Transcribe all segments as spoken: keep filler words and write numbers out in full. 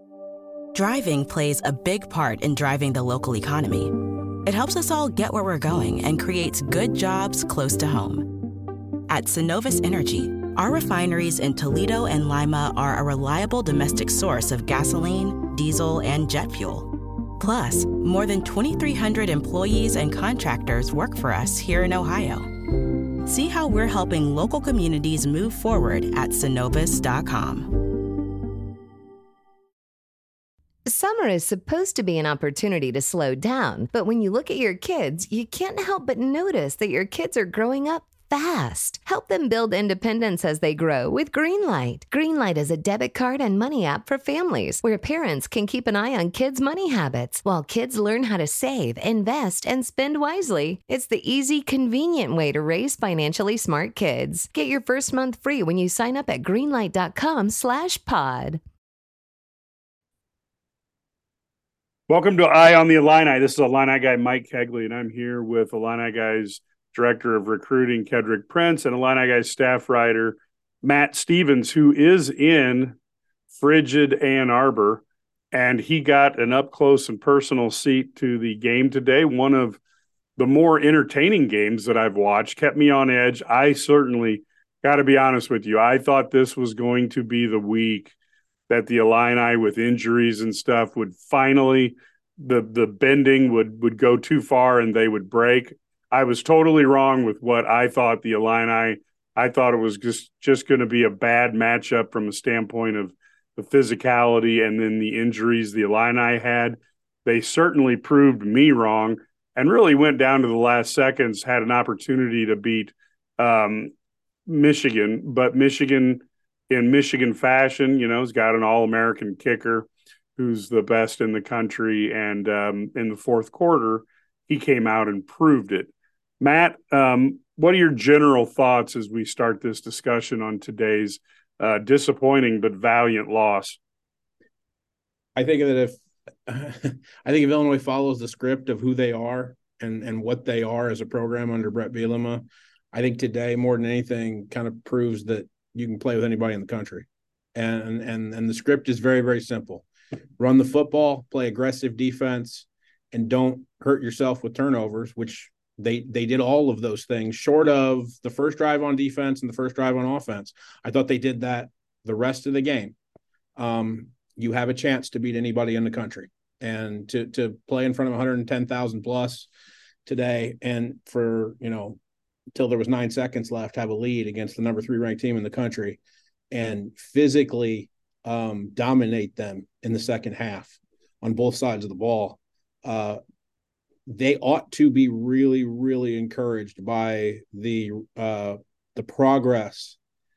Driving plays a big part in driving the local economy. It helps us all get where we're going and creates good jobs close to home. At Synovus Energy, our refineries in Toledo and Lima are a reliable domestic source of gasoline, diesel, and jet fuel. Plus, more than twenty-three hundred employees and contractors work for us here in Ohio. See how we're helping local communities move forward at Synovus dot com. Summer is supposed to be an opportunity to slow down, but when you look at your kids, you can't help but notice that your kids are growing up fast. Help them build independence as they grow with Greenlight. Greenlight is a debit card and money app for families where parents can keep an eye on kids' money habits while kids learn how to save, invest, and spend wisely. It's the easy, convenient way to raise financially smart kids. Get your first month free when you sign up at greenlight.com slash pod. Welcome to Eye on the Illini. This is Illini guy Mike Kegley, and I'm here with Illini Guys Director of Recruiting Kedrick Prince and Illini Guys staff writer Matt Stevens, who is in frigid Ann Arbor, and he got an up-close and personal seat to the game today. One of the more entertaining games that I've watched, kept me on edge. I certainly, got to be honest with you, I thought this was going to be the week that the Illini with injuries and stuff would finally, the the bending would, would go too far and they would break. I was totally wrong with what I thought the Illini, I thought it was just, just going to be a bad matchup from a standpoint of the physicality and then the injuries the Illini had. They certainly proved me wrong and really went down to the last seconds, had an opportunity to beat um, Michigan, but Michigan in Michigan fashion, you know, has got an All-American kicker who's the best in the country. And um, in the fourth quarter, he came out and proved it. Matt, um, what are your general thoughts as we start this discussion on today's uh, disappointing but valiant loss? I think that if I think if Illinois follows the script of who they are and and what they are as a program under Brett Bielema, I think today more than anything kind of proves that you can play with anybody in the country. And and and the script is very, very simple. Run the football, play aggressive defense, and don't hurt yourself with turnovers, which they they did all of those things short of the first drive on defense and the first drive on offense. I thought they did that the rest of the game. Um, you have a chance to beat anybody in the country and to to play in front of one hundred ten thousand plus today. And for, you know, until there was nine seconds left, have a lead against the number three ranked team in the country and physically um, dominate them in the second half on both sides of the ball. Uh, they ought to be really, really encouraged by the uh, the progress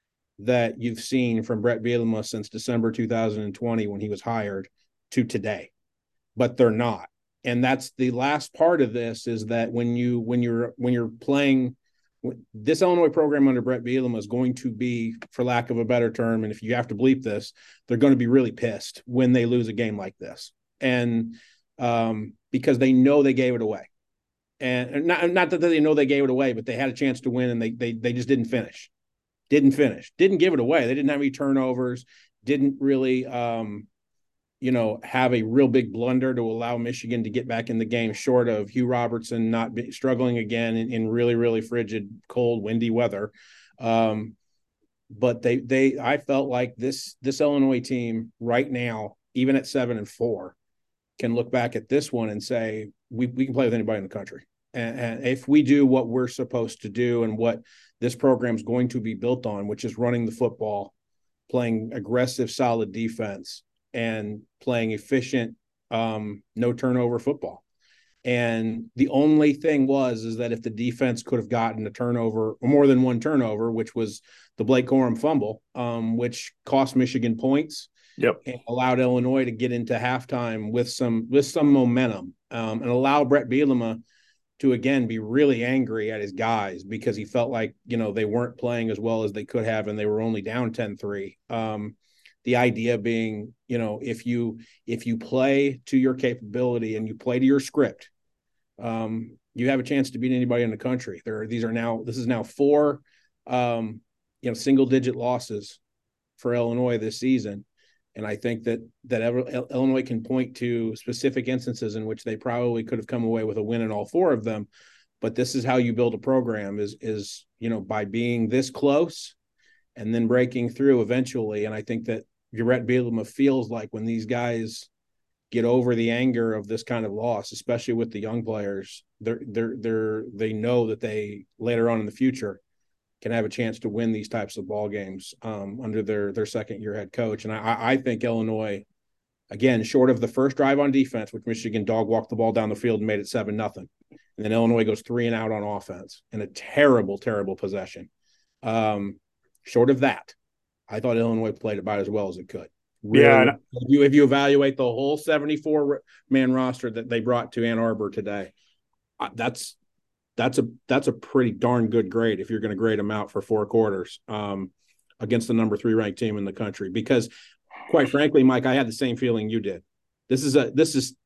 that you've seen from Brett Bielema since December two thousand twenty when he was hired to today, but they're not. And that's the last part of this is that when you when you're when you're playing this Illinois program under Brett Bielema is going to be, for lack of a better term, and if you have to bleep this, they're going to be really pissed when they lose a game like this. And um, because they know they gave it away. And not, not that they know they gave it away, but they had a chance to win and they they they just didn't finish. Didn't finish. Didn't give it away. They didn't have any turnovers. Didn't really, um, you know, have a real big blunder to allow Michigan to get back in the game, short of Hugh Robertson not be, struggling again in, in really, really frigid, cold, windy weather. Um, but they, they, I felt like this, this Illinois team right now, even at seven and four, can look back at this one and say, we, we can play with anybody in the country. And, and if we do what we're supposed to do and what this program is going to be built on, which is running the football, playing aggressive, solid defense, and playing efficient, um, no turnover football. And the only thing was, is that if the defense could have gotten a turnover or more than one turnover, which was the Blake Corum fumble, um, which cost Michigan points, yep, and allowed Illinois to get into halftime with some, with some momentum, um, and allow Brett Bielema to again be really angry at his guys because he felt like, you know, they weren't playing as well as they could have, and they were only down ten three. Um, The idea being, you know, if you if you play to your capability and you play to your script, um, you have a chance to beat anybody in the country. There are, these are now this is now four, um, you know, single digit losses for Illinois this season, And I think that that Illinois can point to specific instances in which they probably could have come away with a win in all four of them. But this is how you build a program is, is, you know, by being this close and then breaking through eventually. And I think that Brett Bielema feels like when these guys get over the anger of this kind of loss, especially with the young players, they're, they're, they're, they know that they later on in the future can have a chance to win these types of ball games um, under their their second year head coach. And I, I think Illinois, again, short of the first drive on defense, which Michigan dog walked the ball down the field and made it seven nothing, and then Illinois goes three and out on offense in a terrible, terrible possession. Um, short of that, I thought Illinois played about as well as it could. Really, yeah, if you if you evaluate the whole seventy-four man roster that they brought to Ann Arbor today, that's. That's a that's a pretty darn good grade if you're going to grade them out for four quarters um, against the number three ranked team in the country. Because, quite frankly, Mike, I had the same feeling you did. This is a this is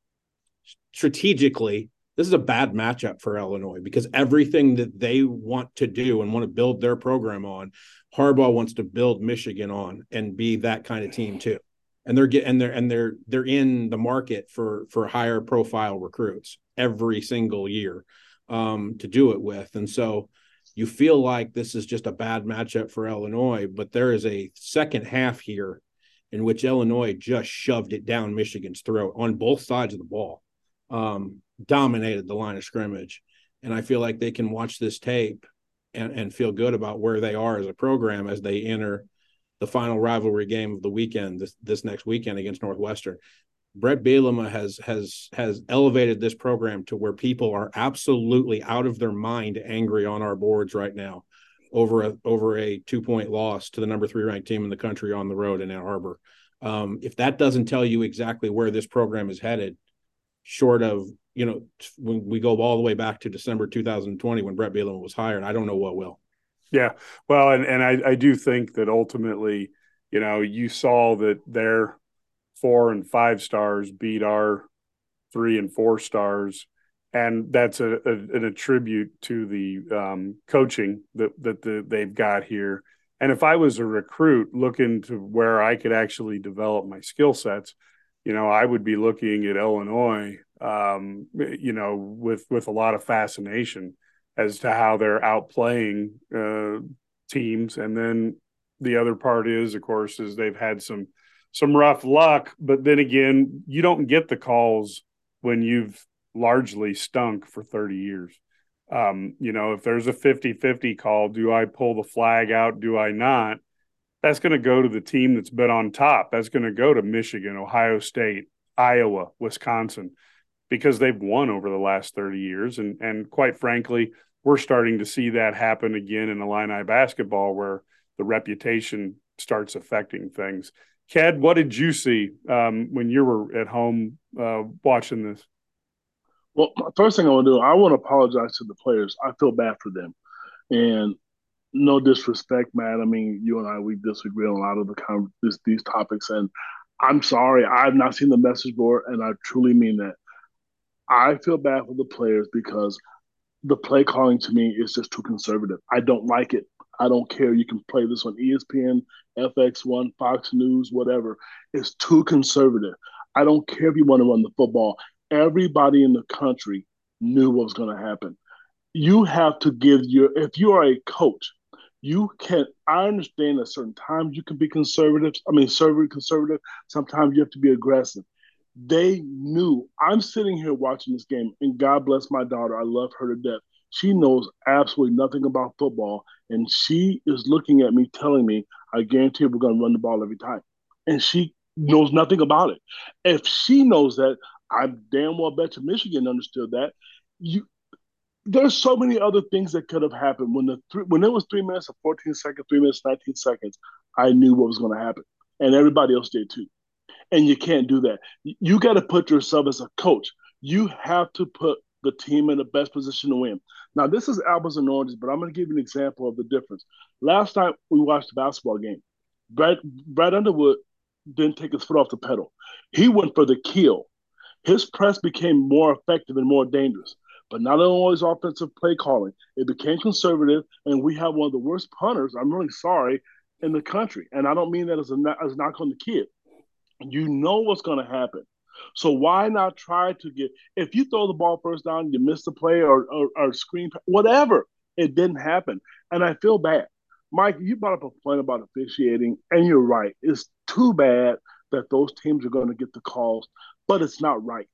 strategically this is a bad matchup for Illinois because everything that they want to do and want to build their program on, Harbaugh wants to build Michigan on and be that kind of team too. And they're getting and they're and they're they're in the market for for higher profile recruits every single year. Um, to do it with. And so you feel like this is just a bad matchup for Illinois, but there is a second half here in which Illinois just shoved it down Michigan's throat on both sides of the ball, um, dominated the line of scrimmage. And I feel like they can watch this tape and, and feel good about where they are as a program as they enter the final rivalry game of the weekend, this, this next weekend against Northwestern. Brett Bielema has has has elevated this program to where people are absolutely out of their mind angry on our boards right now over a over a two point loss to the number three ranked team in the country on the road in Ann Arbor. Um, if that doesn't tell you exactly where this program is headed, short of you know when we go all the way back to December two thousand twenty when Brett Bielema was hired, I don't know what will. Yeah, well, and and I I do think that ultimately, you know, you saw that their four and five stars beat our three and four stars. And that's a, a an attribute to the um, coaching that, that the, they've got here. And if I was a recruit looking to where I could actually develop my skill sets, you know, I would be looking at Illinois, um, you know, with, with a lot of fascination as to how they're outplaying uh, teams. And then the other part is, of course, is they've had some some rough luck, but then again, you don't get the calls when you've largely stunk for thirty years. Um, you know, if there's a fifty-fifty call, do I pull the flag out? Do I not? That's going to go to the team that's been on top. That's going to go to Michigan, Ohio State, Iowa, Wisconsin, because they've won over the last thirty years. And, and quite frankly, we're starting to see that happen again in Illini basketball where the reputation starts affecting things. Ked, what did you see um, when you were at home uh, watching this? Well, first thing I want to do, I want to apologize to the players. I feel bad for them. And no disrespect, Matt. I mean, you and I, we disagree on a lot of the con- this, these topics. And I'm sorry, I've not seen the message board, and I truly mean that. I feel bad for the players because the play calling to me is just too conservative. I don't like it. I don't care. You can play this on E S P N, F X one, Fox News, whatever. It's too conservative. I don't care if you want to run the football. Everybody in the country knew what was going to happen. You have to give your – if you are a coach, you can – I understand at certain times you can be conservative. I mean, conservative, conservative. Sometimes you have to be aggressive. They knew. I'm sitting here watching this game, and God bless my daughter. I love her to death. She knows absolutely nothing about football, and she is looking at me telling me, I guarantee we're going to run the ball every time. And she knows nothing about it. If she knows that, I damn well bet you Michigan understood that. You, there's so many other things that could have happened. When the th- when it was three minutes and fourteen seconds, three minutes, nineteen seconds, I knew what was going to happen. And everybody else did too. And you can't do that. You got to put yourself as a coach. You have to put the team in the best position to win. Now, this is apples and oranges, but I'm going to give you an example of the difference. Last time we watched the basketball game, Brad, Brad Underwood didn't take his foot off the pedal. He went for the kill. His press became more effective and more dangerous. But not only his offensive play calling, it became conservative, and we have one of the worst punters, I'm really sorry, in the country. And I don't mean that as a, as a knock on the kid. You know what's going to happen. So why not try to get, if you throw the ball first down, you miss the play or, or, or screen, whatever, it didn't happen. And I feel bad. Mike, you brought up a point about officiating, and you're right. It's too bad that those teams are going to get the calls, but it's not right.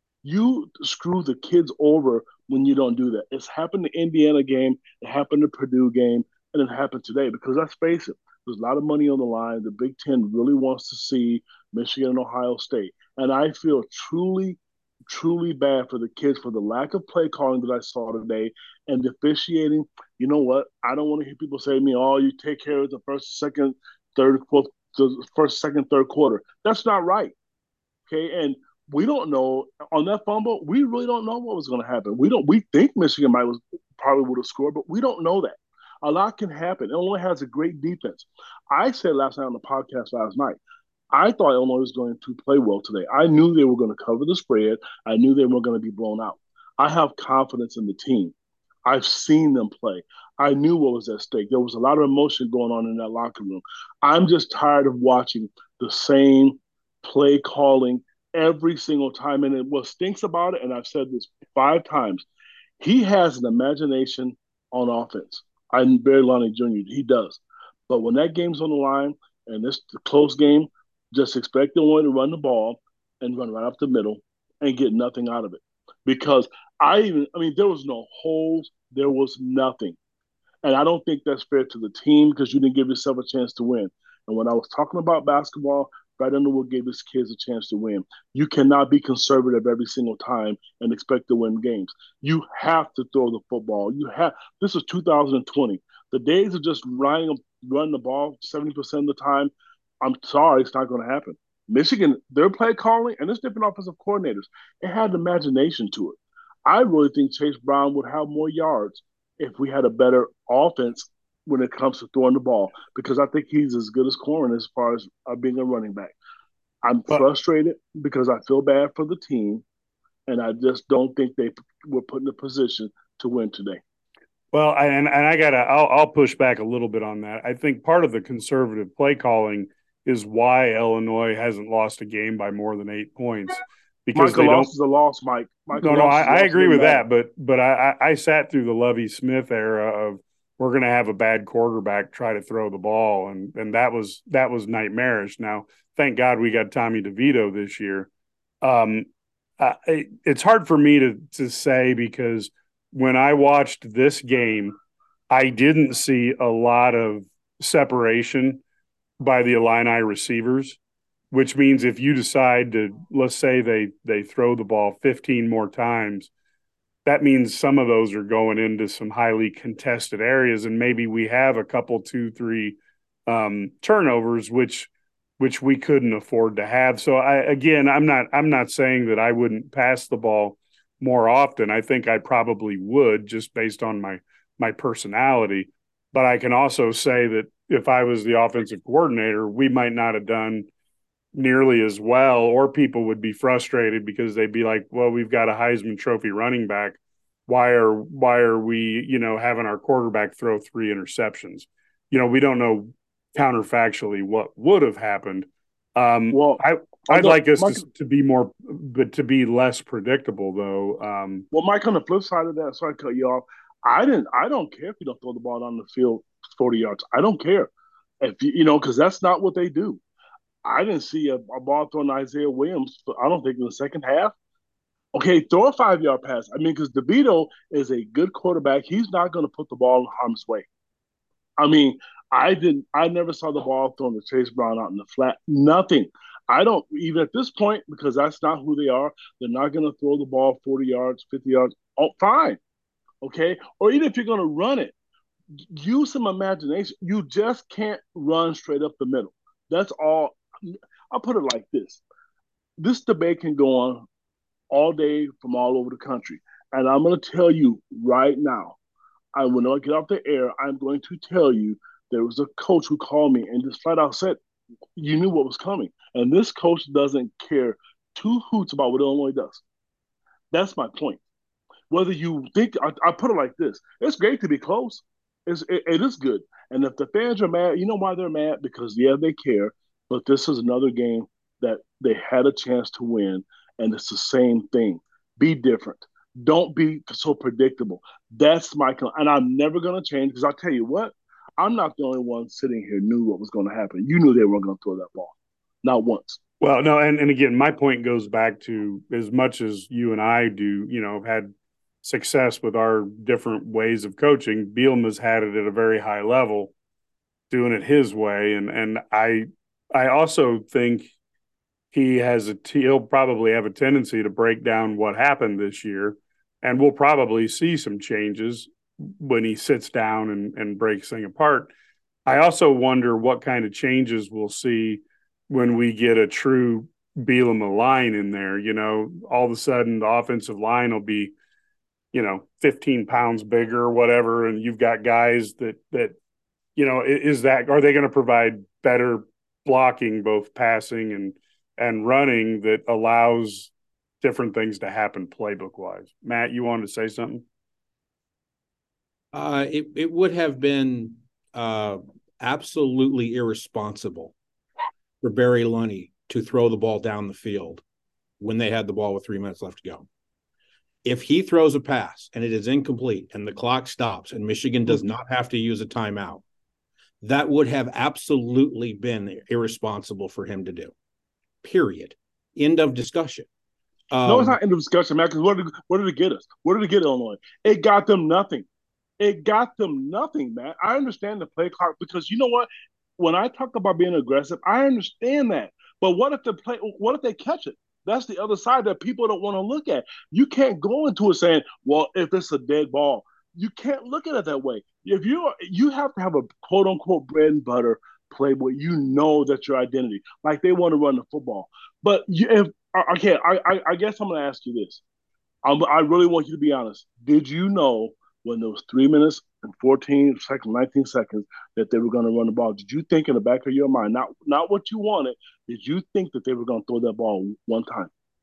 You screw the kids over when you don't do that. It's happened to Indiana game, it happened to Purdue game, and it happened today. Because let's face it, there's a lot of money on the line. The Big Ten really wants to see Michigan and Ohio State, and I feel truly, truly bad for the kids for the lack of play calling that I saw today and the officiating. You know what? I don't want to hear people say to me, "Oh, you take care of the first, second, third, fourth, the first, second, third quarter." That's not right. Okay, and we don't know on that fumble. We really don't know what was going to happen. We don't. We think Michigan might was probably would have scored, but we don't know that. A lot can happen. Illinois has a great defense. I said last night on the podcast last night, I thought Illinois was going to play well today. I knew they were going to cover the spread. I knew they weren't going to be blown out. I have confidence in the team. I've seen them play. I knew what was at stake. There was a lot of emotion going on in that locker room. I'm just tired of watching the same play calling every single time. And it, what stinks about it, and I've said this five times, he has an imagination on offense. I'm Barry Lonnie Junior He does. But when that game's on the line and it's a close game, just expect the one to run the ball and run right up the middle and get nothing out of it. Because I even, I mean, there was no holes, there was nothing. And I don't think that's fair to the team because you didn't give yourself a chance to win. And when I was talking about basketball, Brad Underwood gave his kids a chance to win. You cannot be conservative every single time and expect to win games. You have to throw the football. You have. This is two thousand twenty. The days of just running, running the ball seventy percent of the time, I'm sorry, it's not going to happen. Michigan, their play calling, and there's different offensive coordinators, it had imagination to it. I really think Chase Brown would have more yards if we had a better offense when it comes to throwing the ball, because I think he's as good as Corin as far as uh, being a running back. I'm but, frustrated because I feel bad for the team, and I just don't think they were put in a position to win today. Well, and and I gotta, I'll, I'll push back a little bit on that. I think part of the conservative play calling is why Illinois hasn't lost a game by more than eight points. Because Michael loss is a loss, Mike. Michael no, no, I, I agree with that, but but I, I sat through the Lovie Smith era of we're going to have a bad quarterback try to throw the ball, and and that was that was nightmarish. Now, thank God we got Tommy DeVito this year. Um, uh, it, it's hard for me to to say because when I watched this game, I didn't see a lot of separation by the Illini receivers, which means if you decide to, let's say they they throw the ball fifteen more times, that means some of those are going into some highly contested areas, and maybe we have a couple, two, three um, turnovers, which which we couldn't afford to have. So I again, I'm not I'm not saying that I wouldn't pass the ball more often. I think I probably would just based on my my personality. But I can also say that if I was the offensive coordinator, we might not have done nearly as well, or people would be frustrated because they'd be like, well, we've got a Heisman Trophy running back. Why are why are we, you know, having our quarterback throw three interceptions? You know, we don't know counterfactually what would have happened. Um, well, I, I'd like us Mike, to, to be more, but to be less predictable, though. Um, well, Mike, on the flip side of that, sorry to cut you off. I didn't. I don't care if you don't throw the ball down the field forty yards. I don't care if you, you know, because that's not what they do. I didn't see a, a ball thrown to Isaiah Williams. I don't think in the second half. Okay, throw a five-yard pass. I mean, because DeVito is a good quarterback. He's not going to put the ball in harm's way. I mean, I didn't. I never saw the ball thrown to Chase Brown out in the flat. Nothing. I don't even at this point because that's not who they are. They're not going to throw the ball forty yards, fifty yards. Oh, fine. Okay, or even if you're going to run it, use some imagination. You just can't run straight up the middle. That's all. I'll put it like this. This debate can go on all day from all over the country. And I'm going to tell you right now, I when I get off the air, I'm going to tell you there was a coach who called me and just flat out said, you knew what was coming. And this coach doesn't care two hoots about what Illinois does. That's my point. Whether you think, I, I put it like this, it's great to be close. It's, it, it is good. And if the fans are mad, you know why they're mad? Because, yeah, they care. But this is another game that they had a chance to win, and it's the same thing. Be different. Don't be so predictable. That's my and I'm never going to change because I'll tell you what, I'm not the only one sitting here knew what was going to happen. You knew they weren't going to throw that ball, not once. Well, no, and, and again, my point goes back to as much as you and I do, you know, have had success with our different ways of coaching. Bielema's had it at a very high level, doing it his way, and and I I also think he has a he'll probably have a tendency to break down what happened this year, and we'll probably see some changes when he sits down and, and breaks things apart. I also wonder what kind of changes we'll see when we get a true Bielema line in there. You know, all of a sudden the offensive line will be, you know, fifteen pounds bigger or whatever, and you've got guys that that, you know, is that are they going to provide better blocking, both passing and and running, that allows different things to happen playbook wise? Matt, you wanted to say something? Uh, it it would have been uh, absolutely irresponsible for Barry Lunney to throw the ball down the field when they had the ball with three minutes left to go. If he throws a pass and it is incomplete and the clock stops and Michigan does not have to use a timeout, that would have absolutely been irresponsible for him to do. Period. End of discussion. Um, no, it's not end of discussion, man, because what did, what did it get us? What did it get Illinois? It got them nothing. It got them nothing, man. I understand the play clock because you know what? When I talk about being aggressive, I understand that. But what if the play? What if they catch it? That's the other side that people don't want to look at. You can't go into it saying, "Well, if it's a dead ball," you can't look at it that way. If you are, you have to have a quote unquote bread and butter play where you know that's your identity. Like they want to run the football, but you, if okay, I I, I guess I'm going to ask you this. I'm, I really want you to be honest. Did you know when there was three minutes and fourteen seconds, nineteen seconds, that they were going to run the ball? Did you think in the back of your mind, not not what you wanted, did you think that they were going to throw that ball one time?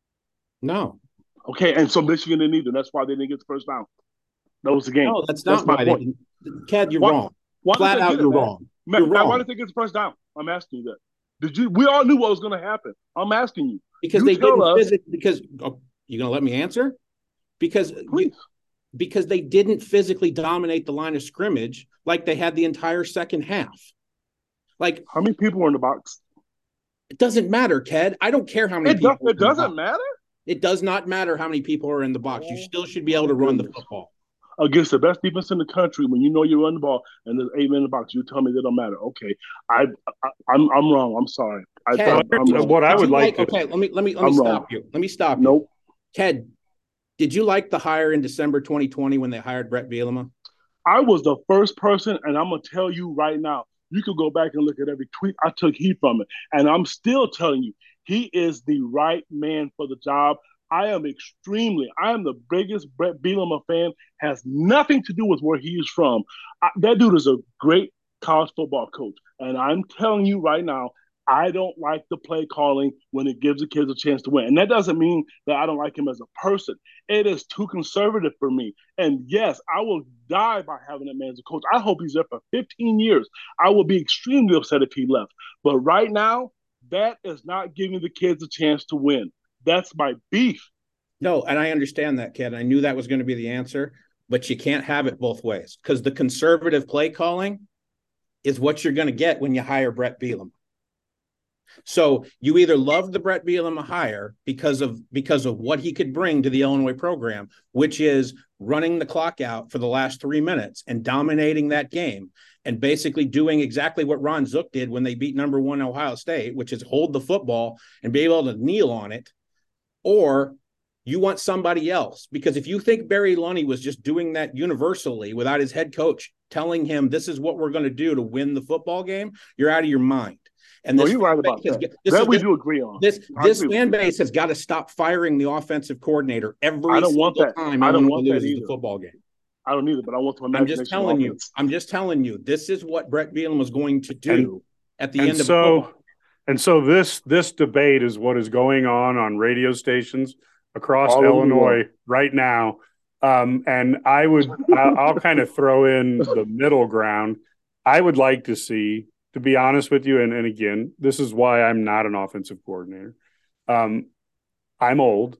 No. Okay, and so Michigan didn't either. That's why they didn't get the first down. That was the game. No, that's not that's my point. Cad, you're why, wrong. Why Flat out, it, you're man? wrong. Man, you're wrong. Why did they get the first down? I'm asking you that. Did you? We all knew what was going to happen. I'm asking you. Because you they didn't us, physically, because oh, you going to let me answer? Because you, because they didn't physically dominate the line of scrimmage like they had the entire second half. Like, how many people were in the box? It doesn't matter, Ted. I don't care how many it people. Does, it doesn't matter. It does not matter how many people are in the box. You still should be able to run the football. Against the best defense in the country, when you know you run the ball and there's eight men in the box, you tell me that don't matter. Okay, I, I I'm I'm wrong. I'm sorry. I Ted, I'm, I'm wrong. What I would like, like to, okay, let me let me let me I'm stop wrong. you. Let me stop nope. you. Ted, did you like the hire in December twenty twenty when they hired Brett Bielema? I was the first person, and I'm gonna tell you right now. You could go back and look at every tweet. I took heat from it, and I'm still telling you, he is the right man for the job. I am extremely, I am the biggest Brett Bielema fan. Has nothing to do with where he is from. I, that dude is a great college football coach. And I'm telling you right now, I don't like the play calling when it gives the kids a chance to win. And that doesn't mean that I don't like him as a person. It is too conservative for me. And yes, I will die by having that man as a coach. I hope he's there for fifteen years. I will be extremely upset if he left. But right now, that is not giving the kids a chance to win. That's my beef. No, and I understand that, kid. I knew that was going to be the answer, but you can't have it both ways because the conservative play calling is what you're going to get when you hire Brett Bielema. So you either love the Brett Bielema hire because of because of what he could bring to the Illinois program, which is running the clock out for the last three minutes and dominating that game and basically doing exactly what Ron Zook did when they beat number one Ohio State, which is hold the football and be able to kneel on it. Or you want somebody else, because if you think Barry Lunney was just doing that universally without his head coach telling him this is what we're going to do to win the football game, you're out of your mind. And this, oh, you're right about has, that. this that is, we this, do agree on. This this fan base has got to stop firing the offensive coordinator every I don't single want that. time I don't Illinois want that loses either. the football game. I don't either, but I want to imagine. I'm just telling you. I'm just telling you. This is what Brett Bielema was going to do and, at the and end of so, the football. And so this this debate is what is going on on radio stations across All Illinois right now. Um, and I would, I'll, I'll kind of throw in the middle ground. I would like to see to be honest with you, and, and again, this is why I'm not an offensive coordinator. Um, I'm old.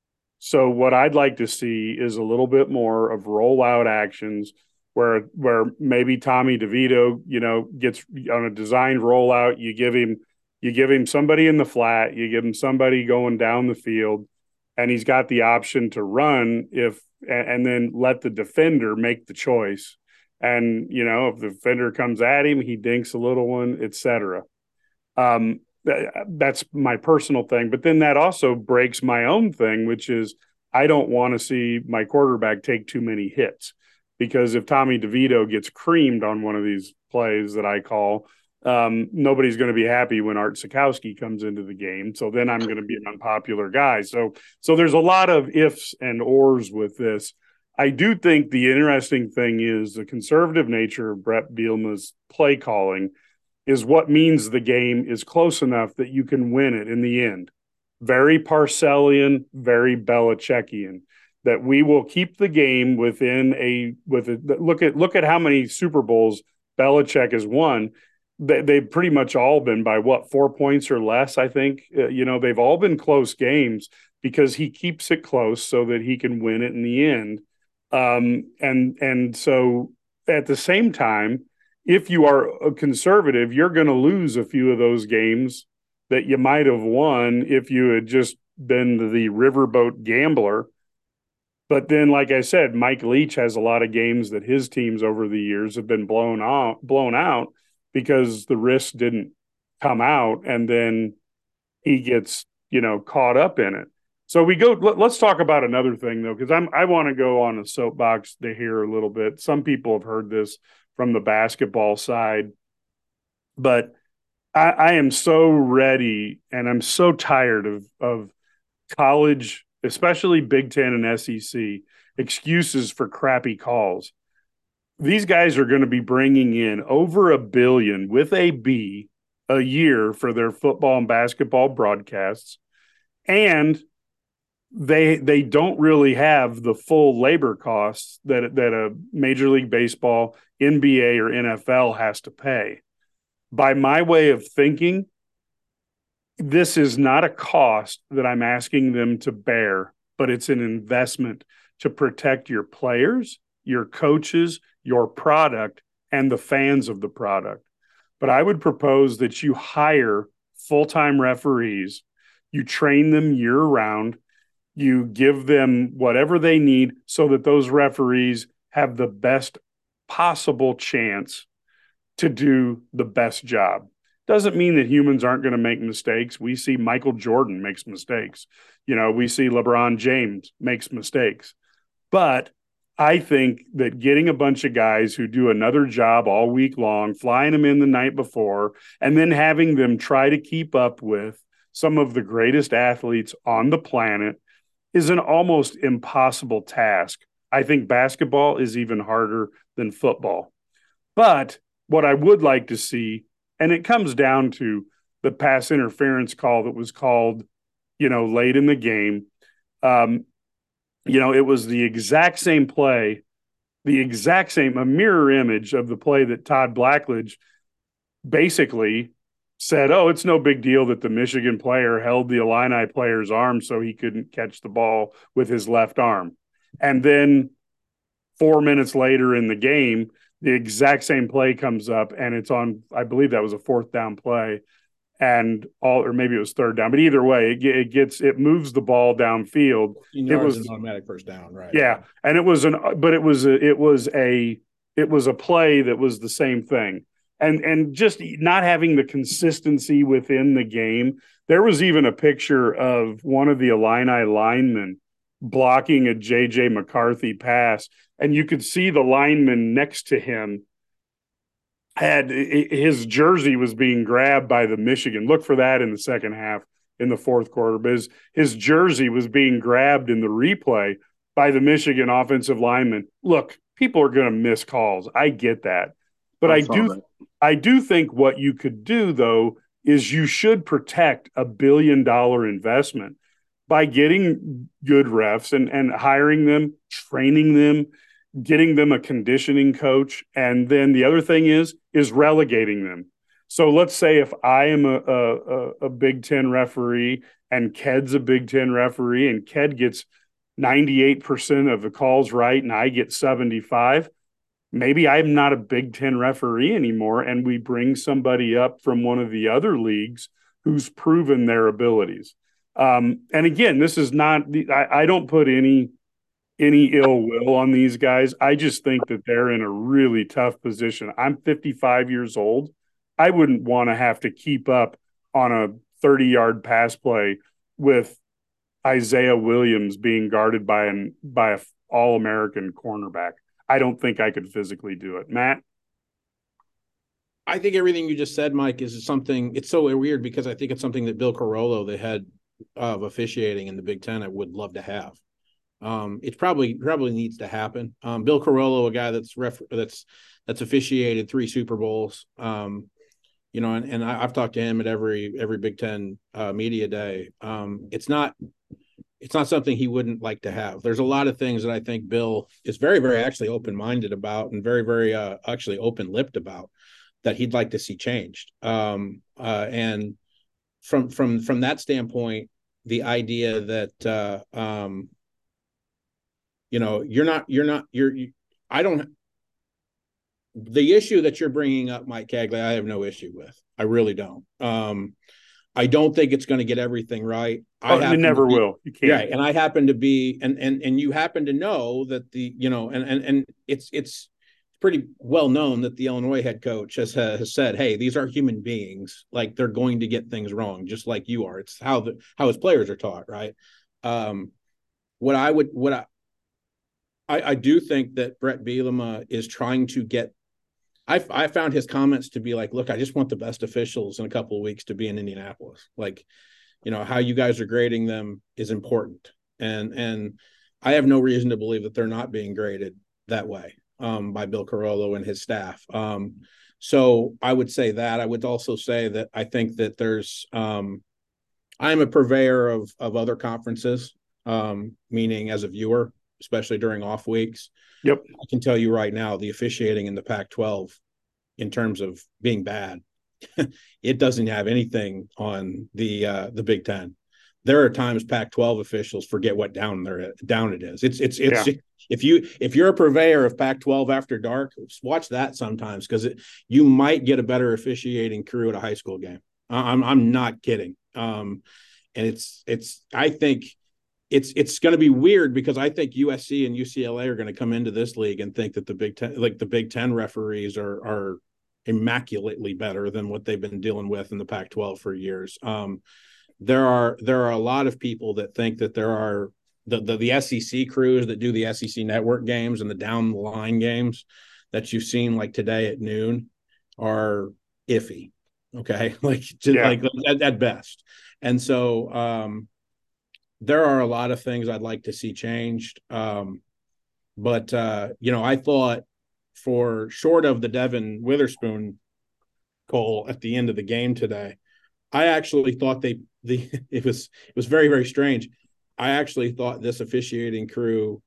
So what I'd like to see is a little bit more of rollout actions where where maybe Tommy DeVito, you know, gets on a designed rollout. You give him you give him somebody in the flat, you give him somebody going down the field, and he's got the option to run if and then let the defender make the choice. And you know, if the defender comes at him, he dinks a little one, et cetera. Um, that's my personal thing. But then that also breaks my own thing, which is I don't want to see my quarterback take too many hits, because if Tommy DeVito gets creamed on one of these plays that I call, um, nobody's going to be happy when Art Sikowski comes into the game. So then I'm going to be an unpopular guy. So, so there's a lot of ifs and ors with this. I do think the interesting thing is the conservative nature of Brett Bielema's play calling is what means the game is close enough that you can win it in the end. Very Parcellian, very Belichickian, that we will keep the game within a with a look at look at how many Super Bowls Belichick has won. They, they've pretty much all been by what, four points or less, I think. Uh, you know, they've all been close games because he keeps it close so that he can win it in the end. Um, and and so at the same time, if you are a conservative, you're going to lose a few of those games that you might have won if you had just been the riverboat gambler. But then, like I said, Mike Leach has a lot of games that his teams over the years have been blown out, blown out because the risk didn't come out, and then he gets, you know, caught up in it. So we go. Let, let's talk about another thing though, because I'm I want to go on a soapbox to hear a little bit. Some people have heard this from the basketball side, but I, I am so ready and I'm so tired of of college, especially Big Ten and S E C, excuses for crappy calls. These guys are going to be bringing in over a billion with a B a year for their football and basketball broadcasts, and they they don't really have the full labor costs that that a Major League Baseball, N B A, or N F L has to pay. By my way of thinking, this is not a cost that I'm asking them to bear, but it's an investment to protect your players, your coaches, your product, and the fans of the product. But I would propose that you hire full-time referees, you train them year-round, you give them whatever they need so that those referees have the best possible chance to do the best job. Doesn't mean that humans aren't going to make mistakes. We see Michael Jordan makes mistakes. You know, we see LeBron James makes mistakes. But I think that getting a bunch of guys who do another job all week long, flying them in the night before, and then having them try to keep up with some of the greatest athletes on the planet is an almost impossible task. I think basketball is even harder than football. But what I would like to see, and it comes down to the pass interference call that was called, you know, late in the game. Um, you know, it was the exact same play, the exact same, a mirror image of the play that Todd Blackledge basically said, oh, it's no big deal that the Michigan player held the Illini player's arm so he couldn't catch the ball with his left arm. And then four minutes later in the game, the exact same play comes up, and it's on, I believe that was a fourth down play, and all, or maybe it was third down, but either way, it, it gets, it moves the ball downfield. It was an automatic first down, right? Yeah. And it was an, but it was, a, it was a, it was a play that was the same thing. And, and just not having the consistency within the game. There was even a picture of one of the Illini linemen blocking a J J McCarthy pass, and you could see the lineman next to him had his jersey was being grabbed by the Michigan. Look for that in the second half, in the fourth quarter. But his, his jersey was being grabbed in the replay by the Michigan offensive lineman. Look, people are going to miss calls. I get that. But I, I do that. I do think what you could do, though, is you should protect a billion dollar investment by getting good refs and, and hiring them, training them, getting them a conditioning coach. And then the other thing is, is relegating them. So let's say if I am a, a, a Big Ten referee and Ked's a Big Ten referee and Ked gets ninety-eight percent of the calls right and I get seventy-five, maybe I'm not a Big Ten referee anymore, and we bring somebody up from one of the other leagues who's proven their abilities. Um, and again, this is not – I don't put any any ill will on these guys. I just think that they're in a really tough position. I'm fifty-five years old. I wouldn't want to have to keep up on a thirty-yard pass play with Isaiah Williams being guarded by an by a All-American cornerback. I don't think I could physically do it. Matt? I think everything you just said, Mike, is something – it's so weird because I think it's something that Bill Carollo, the head of officiating in the Big Ten, I would love to have. Um, it probably probably needs to happen. Um, Bill Carollo, a guy that's ref, that's that's officiated three Super Bowls, um, you know, and, and I, I've talked to him at every every Big Ten uh, media day. Um, it's not it's not something he wouldn't like to have. There's a lot of things that I think Bill is very very actually open minded about and very very uh, actually open lipped about that he'd like to see changed. Um, uh, and from from from that standpoint, the idea that uh, um, you know, you're not, you're not, you're, you, I don't, the issue that you're bringing up, Mike Cagley, I have no issue with. I really don't. Um, I don't think it's going to get everything right. Oh, I it never be, will. You can't. Right. And I happen to be, and, and, and you happen to know that the, you know, and, and, and it's, it's pretty well known that the Illinois head coach has, has said, hey, these are human beings. Like they're going to get things wrong, just like you are. It's how the, how his players are taught. Right. Um, what I would, what I, I, I do think that Brett Bielema is trying to get – I I found his comments to be like, look, I just want the best officials in a couple of weeks to be in Indianapolis. Like, you know, how you guys are grading them is important. And and I have no reason to believe that they're not being graded that way um, by Bill Carollo and his staff. Um, so I would say that. I would also say that I think that there's um, – I'm a purveyor of, of other conferences, um, meaning as a viewer – especially during off weeks. Yep. I can tell you right now, the officiating in the Pac twelve in terms of being bad, it doesn't have anything on the uh, the Big Ten. There are times Pac twelve officials forget what down there down it is. It's it's it's yeah. if you if you're a purveyor of Pac twelve after dark, watch that sometimes because you might get a better officiating crew at a high school game. I'm I'm not kidding. Um, and it's it's I think. It's it's going to be weird because I think U S C and U C L A are going to come into this league and think that the Big Ten, like the Big Ten referees, are are immaculately better than what they've been dealing with in the Pac twelve for years. Um, there are there are a lot of people that think that there are the, the the S E C crews that do the S E C network games and the down the line games that you've seen like today at noon are iffy. Okay, like just, yeah. like at, at best, and so. Um, There are a lot of things I'd like to see changed. Um, but, uh, you know, I thought for short of the Devin Witherspoon goal at the end of the game today, I actually thought they the it was it was very, very strange. I actually thought this officiating crew,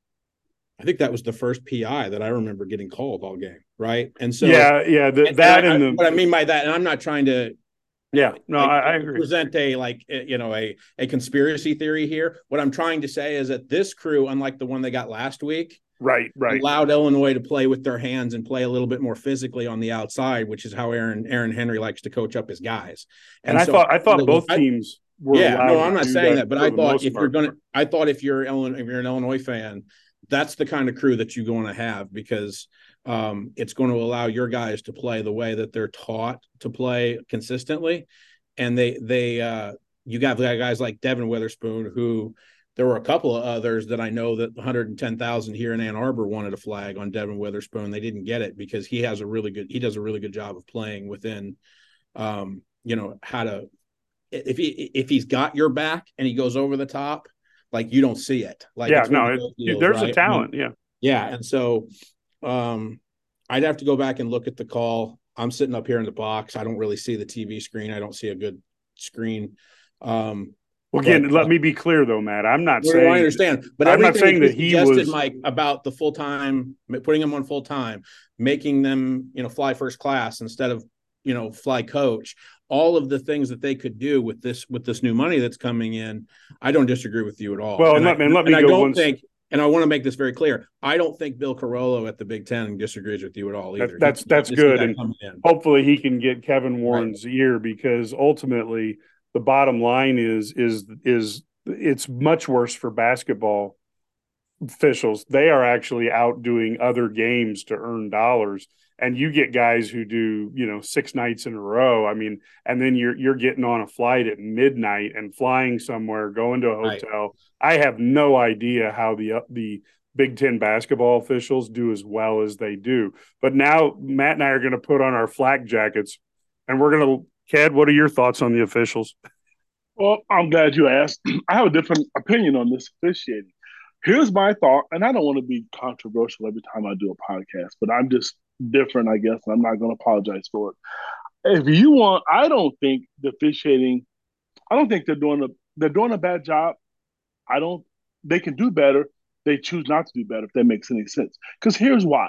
I think that was the first P I that I remember getting called all game. Right. And so, yeah, yeah, the, and, that and, and I, the what I mean by that, and I'm not trying to. Yeah, no, like, I, I agree. Present a like you know a a conspiracy theory here. What I'm trying to say is that this crew, unlike the one they got last week, right, right, allowed Illinois to play with their hands and play a little bit more physically on the outside, which is how Aaron Aaron Henry likes to coach up his guys. And, and I so, thought I thought both I, teams were. Yeah, no, I'm not saying that, that but I thought if part. you're gonna, I thought if you're Illinois, if you're an Illinois fan, that's the kind of crew that you're going to have because. Um, it's going to allow your guys to play the way that they're taught to play consistently. And they, they, uh, you got guys like Devin Witherspoon, who there were a couple of others that I know that one hundred ten thousand here in Ann Arbor wanted a flag on Devin Witherspoon. They didn't get it because he has a really good, he does a really good job of playing within, um, you know, how to, if he, if he's got your back and he goes over the top, like you don't see it. Like, yeah, no, it, deals, there's right? a talent. Yeah. Yeah. And so, um, I'd have to go back and look at the call. I'm sitting up here in the box. I don't really see the T V screen. I don't see a good screen. Um, well, again, but, let uh, me be clear though, Matt. I'm not well, saying I understand, but I'm not everything saying that he was Mike about the full time, putting them on full time, making them you know fly first class instead of you know, fly coach, all of the things that they could do with this with this new money that's coming in, I don't disagree with you at all. Well, and, and I, let, and let and me I go don't once. think, and I want to make this very clear, I don't think Bill Carollo at the Big Ten disagrees with you at all either. That, that's he, that's he good, that and hopefully he can get Kevin Warren's right. ear, because ultimately the bottom line is is is it's much worse for basketball officials. They are actually out doing other games to earn dollars, and you get guys who do, you know, six nights in a row. I mean, and then you're you're getting on a flight at midnight and flying somewhere, going to a hotel. Right. I have no idea how the the Big Ten basketball officials do as well as they do. But now Matt and I are going to put on our flak jackets, and we're going to. Ked, what are your thoughts on the officials? Well, I'm glad you asked. I have a different opinion on this officiating. Here's my thought, and I don't want to be controversial every time I do a podcast, but I'm just different, I guess, and I'm not going to apologize for it. If you want, I don't think the officiating, I don't think they're doing a they're doing a bad job. I don't. They can do better. They choose not to do better, if that makes any sense. Because here's why: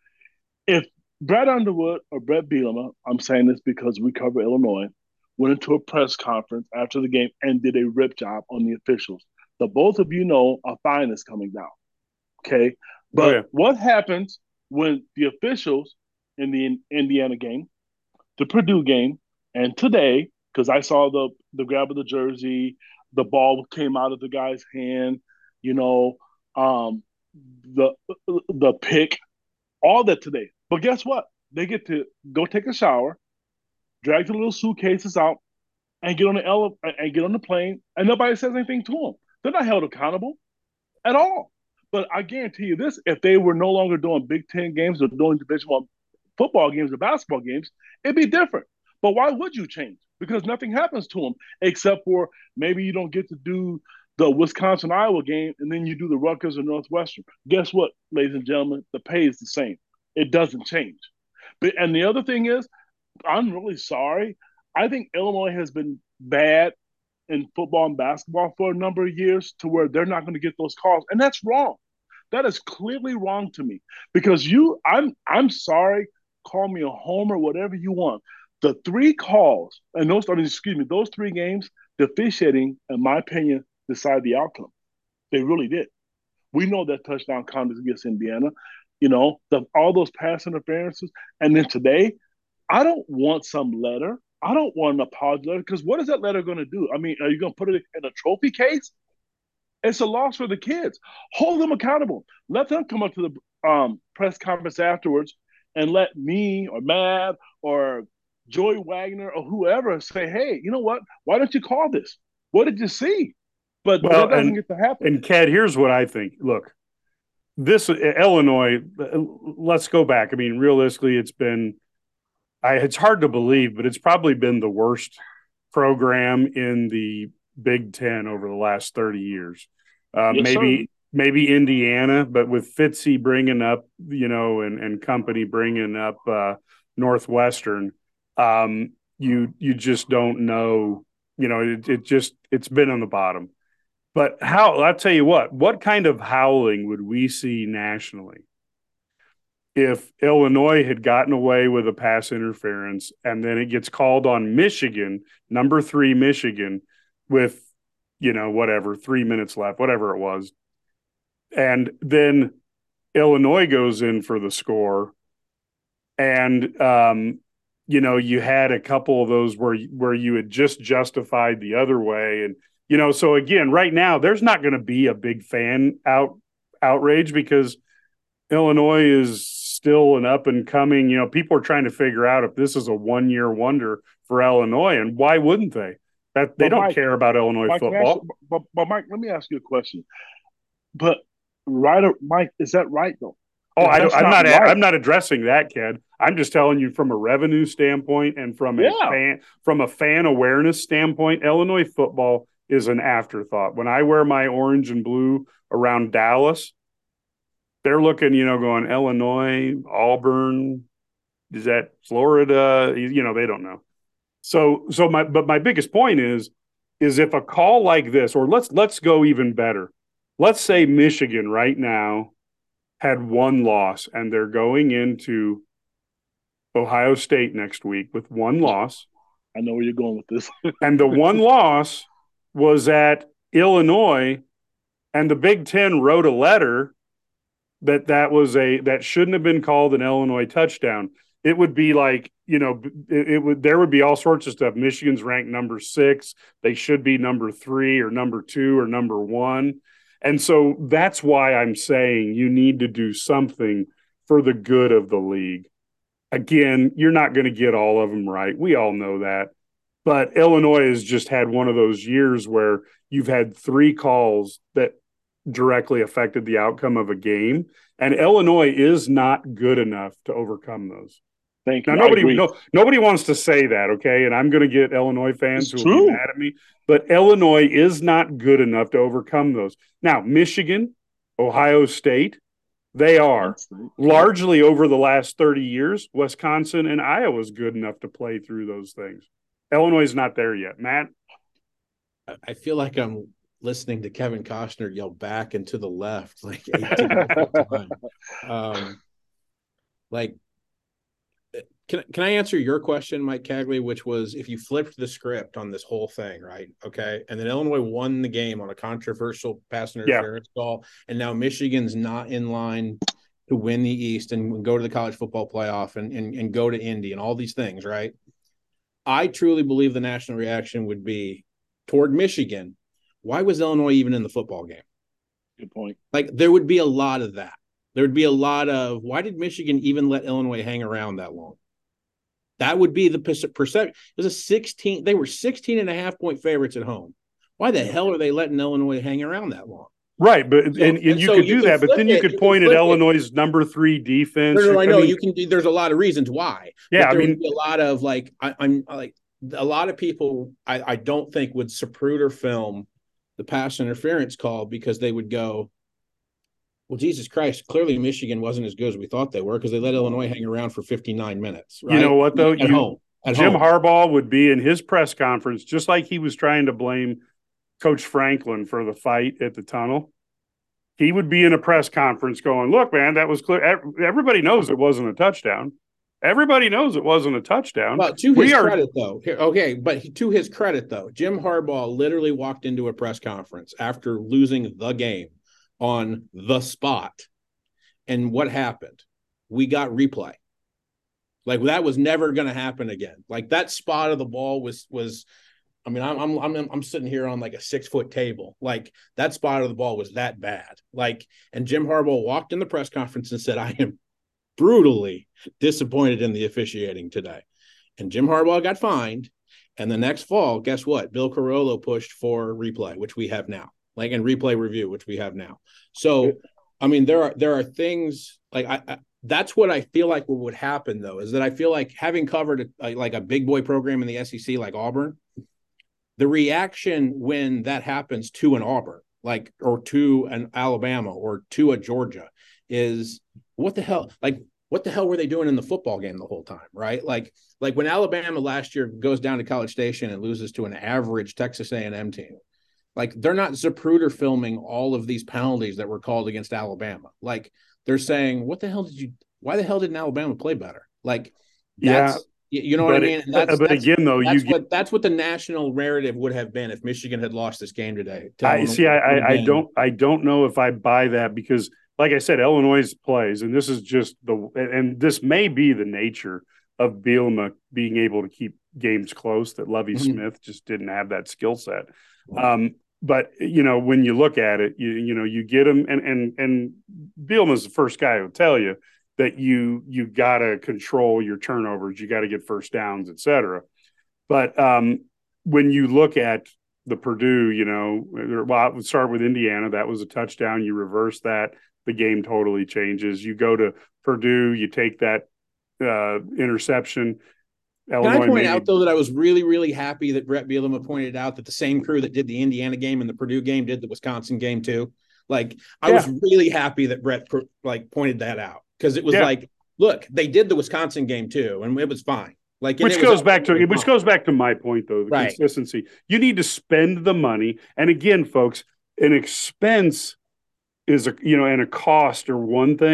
if Brad Underwood or Brett Bielema, I'm saying this because we cover Illinois, went into a press conference after the game and did a rip job on the officials, the both of you know a fine is coming down. Okay. But oh, yeah. what happens when the officials in the Indiana game, the Purdue game, and today, because I saw the the grab of the jersey, the ball came out of the guy's hand, you know, um, the the pick, all that today. But guess what? They get to go take a shower, drag the little suitcases out, and get on the ele- and get on the plane, and nobody says anything to them. They're not held accountable at all. But I guarantee you this: if they were no longer doing Big Ten games or doing Division One football games or basketball games, it'd be different. But why would you change? Because nothing happens to them except for maybe you don't get to do the Wisconsin-Iowa game, and then you do the Rutgers or Northwestern. Guess what, ladies and gentlemen? The pay is the same. It doesn't change. But and the other thing is, I'm really sorry. I think Illinois has been bad in football and basketball for a number of years to where they're not going to get those calls. And that's wrong. That is clearly wrong to me because you, I'm, I'm sorry, call me a homer, whatever you want. The three calls and those, I mean, excuse me, those three games, the officiating, in my opinion, decided the outcome. They really did. We know that touchdown contest against Indiana, you know, the, all those pass interferences. And then today, I don't want some letter. I don't want an apology letter because what is that letter going to do? I mean, are you going to put it in a trophy case? It's a loss for the kids. Hold them accountable. Let them come up to the um, press conference afterwards and let me or Matt or Joey Wagner or whoever say, hey, you know what? Why don't you call this? What did you see? But, well, but that doesn't and, get to happen. And, Ked, here's what I think. Look, this Illinois, let's go back. I mean, realistically, it's been I, – it's hard to believe, but it's probably been the worst program in the Big Ten over the last thirty years. Uh, yes, maybe sir. maybe Indiana, but with Fitzy bringing up, you know, and, and company bringing up uh, Northwestern, um, you you just don't know. You know, it, it just it's been on the bottom. But how? I'll tell you what. What kind of howling would we see nationally if Illinois had gotten away with a pass interference and then it gets called on Michigan, number three Michigan, with, you know, whatever, three minutes left, whatever it was. And then Illinois goes in for the score. And, um, you know, you had a couple of those where, where you had just justified the other way. And, you know, so again, right now, there's not going to be a big fan out outrage because Illinois is still an up and coming, you know, people are trying to figure out if this is a one year wonder for Illinois. And why wouldn't they? That they but don't Mike, care about Illinois Mike, football. You, but, but Mike, let me ask you a question. But right, Mike, is that right though? Oh, I don't, I'm not. not right. I'm not addressing that, Ked. I'm just telling you from a revenue standpoint and from yeah. a fan, from a fan awareness standpoint, Illinois football is an afterthought. When I wear my orange and blue around Dallas, they're looking, you know, going Illinois, Auburn, is that Florida? You know, they don't know. So, so my, but my biggest point is, is if a call like this, or let's, let's go even better. Let's say Michigan right now had one loss and they're going into Ohio State next week with one loss. I know where you're going with this. And the one loss was at Illinois, and the Big Ten wrote a letter that that was a that shouldn't have been called an Illinois touchdown. It would be like, you know, it, it would there would be all sorts of stuff. Michigan's ranked number six. They should be number three or number two or number one. And so that's why I'm saying you need to do something for the good of the league. Again, you're not going to get all of them right. We all know that. But Illinois has just had one of those years where you've had three calls that directly affected the outcome of a game. And Illinois is not good enough to overcome those. Thank now, you. nobody, no, nobody wants to say that, okay? And I'm going to get Illinois fans It's who will true. be mad at me. But Illinois is not good enough to overcome those. Now, Michigan, Ohio State, they are. Largely over the last thirty years, Wisconsin and Iowa is good enough to play through those things. Illinois is not there yet. Matt? I feel like I'm listening to Kevin Costner yell back and to the left like eighteen times. Um, like, can, can I answer your question, Mike Cagley, which was if you flipped the script on this whole thing, right? Okay. And then Illinois won the game on a controversial pass interference yeah. call. And now Michigan's not in line to win the East and go to the college football playoff and, and, and go to Indy and all these things, right? I truly believe the national reaction would be toward Michigan. Why was Illinois even in the football game? Good point. Like, there would be a lot of that. There would be a lot of, why did Michigan even let Illinois hang around that long? That would be the perception. It was a sixteen. They were sixteen and a half point favorites at home. Why the hell are they letting Illinois hang around that long? Right, but so, and, and, and you so could you do that, but then you could it, point you at Illinois' it. number three defense. No, no, I know I mean, you can. There's a lot of reasons why. Yeah, but there I mean, would be a lot of like I, I'm like a lot of people. I, I don't think would Zapruder film the pass interference call because they would go, well, Jesus Christ, clearly Michigan wasn't as good as we thought they were because they let Illinois hang around for fifty-nine minutes. Right? You know what, though? At you, home. At Jim home. Harbaugh would be in his press conference, just like he was trying to blame Coach Franklin for the fight at the tunnel. He would be in a press conference going, look, man, that was clear. Everybody knows it wasn't a touchdown. Everybody knows it wasn't a touchdown. Well, to his we credit, are... though. Here, okay, but he, to his credit, though, Jim Harbaugh literally walked into a press conference after losing the game on the spot. And what happened? We got replay. Like, that was never going to happen again. Like, that spot of the ball was was – I mean, I'm I'm I'm I'm sitting here on like a six foot table. Like, that spot of the ball was that bad. Like, and Jim Harbaugh walked in the press conference and said, "I am brutally disappointed in the officiating today." And Jim Harbaugh got fined. And the next fall, guess what? Bill Carollo pushed for replay, which we have now. Like, and replay review, which we have now. So, I mean, there are there are things like I. I that's what I feel like what would happen though is that I feel like having covered a, like a big boy program in the S E C like Auburn. The reaction when that happens to an Auburn, like, or to an Alabama or to a Georgia is what the hell, like, what the hell were they doing in the football game the whole time, right? Like, like when Alabama last year goes down to College Station and loses to an average Texas A and M team, like, they're not Zapruder filming all of these penalties that were called against Alabama. Like, they're saying, what the hell did you, why the hell didn't Alabama play better? Like, that's, yeah. You know but what I mean? That's, but that's, again, though, that's you what get, that's what the national narrative would have been if Michigan had lost this game today. I see. I, I, I don't. I don't know if I buy that because, like I said, Illinois plays, and this is just the, and this may be the nature of Bielema being able to keep games close. That Lovie mm-hmm. Smith just didn't have that skill set. Um, but you know, when you look at it, you you know, you get him, and and and Bielema's the first guy who'll tell you that you you got to control your turnovers, you got to get first downs, et cetera. But um, when you look at the Purdue, you know, well, I would start with Indiana. That was a touchdown. You reverse that, the game totally changes. You go to Purdue, you take that uh, interception. Illinois Can I point made... out, though, that I was really, really happy that Brett Bielema pointed out that the same crew that did the Indiana game and the Purdue game did the Wisconsin game too. Like, I yeah. was really happy that Brett like pointed that out. Because it was yeah. like, look, they did the Wisconsin game too, and it was fine. Like, which goes back to which goes back to my point though, the right. consistency. You need to spend the money, and again, folks, an expense is a you know, and a cost are one thing.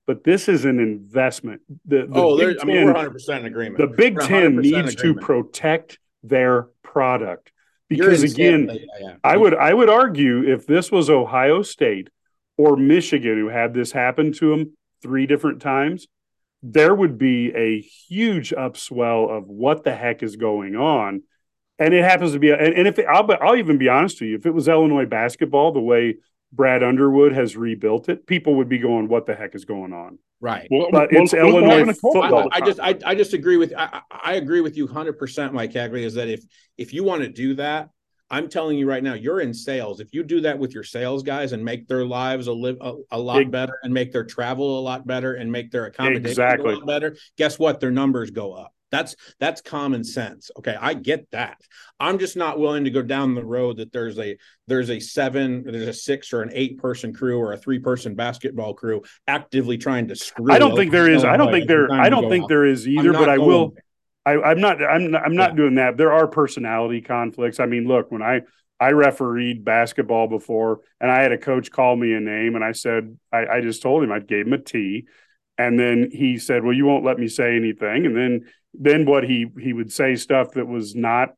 but this is an investment. The, the oh, Big I mean, Ten, we're one hundred percent in agreement. The Big Ten needs to agreement. protect their product because, again, yeah, yeah. I would I would argue if this was Ohio State or Michigan who had this happen to them three different times, there would be a huge upswell of what the heck is going on. And it happens to be, and, and if it, I'll, I'll even be honest with you, if it was Illinois basketball, the way Brad Underwood has rebuilt it, people would be going, "What the heck is going on?" Right. Well, but well, it's well, Illinois football. I, I just, I, I just agree with, I, I agree with you one hundred percent, Mike Hagley. Is that if if you want to do that, I'm telling you right now, you're in sales. If you do that with your sales guys and make their lives a live a, a lot It, better, and make their travel a lot better, and make their accommodation exactly. a lot better, guess what? Their numbers go up. That's that's common sense. Okay, I get that. I'm just not willing to go down the road that there's a there's a seven, there's a six or an eight person crew or a three person basketball crew actively trying to screw. I don't think there is. I don't think there. I don't think there is either. But I will. I, I'm not. I'm. Not, I'm not yeah. doing that. There are personality conflicts. I mean, look, when I I refereed basketball before, and I had a coach call me a name, and I said I, I just told him I gave him a T, and then he said, "Well, you won't let me say anything," and then. Then what he he would say stuff that was not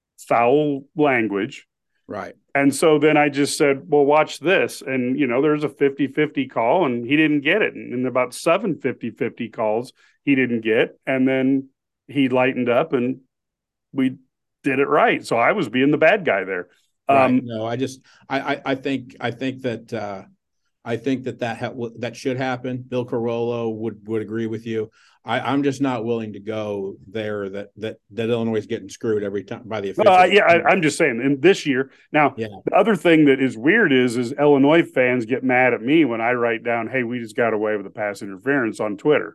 foul language. Right. And so then I just said, well, watch this. And, you know, there's a fifty-fifty call and he didn't get it. And about seven fifty-fifty calls he didn't get. And then he lightened up and we did it right. So I was being the bad guy there. Right. Um, no, I just I, I, I think I think that uh, I think that that, ha- that should happen. Bill Carollo would would agree with you. I, I'm just not willing to go there that that that Illinois is getting screwed every time by the officials. Uh, yeah, I, I'm just saying. And this year, now yeah. the other thing that is weird is is Illinois fans get mad at me when I write down, "Hey, we just got away with the pass interference" on Twitter.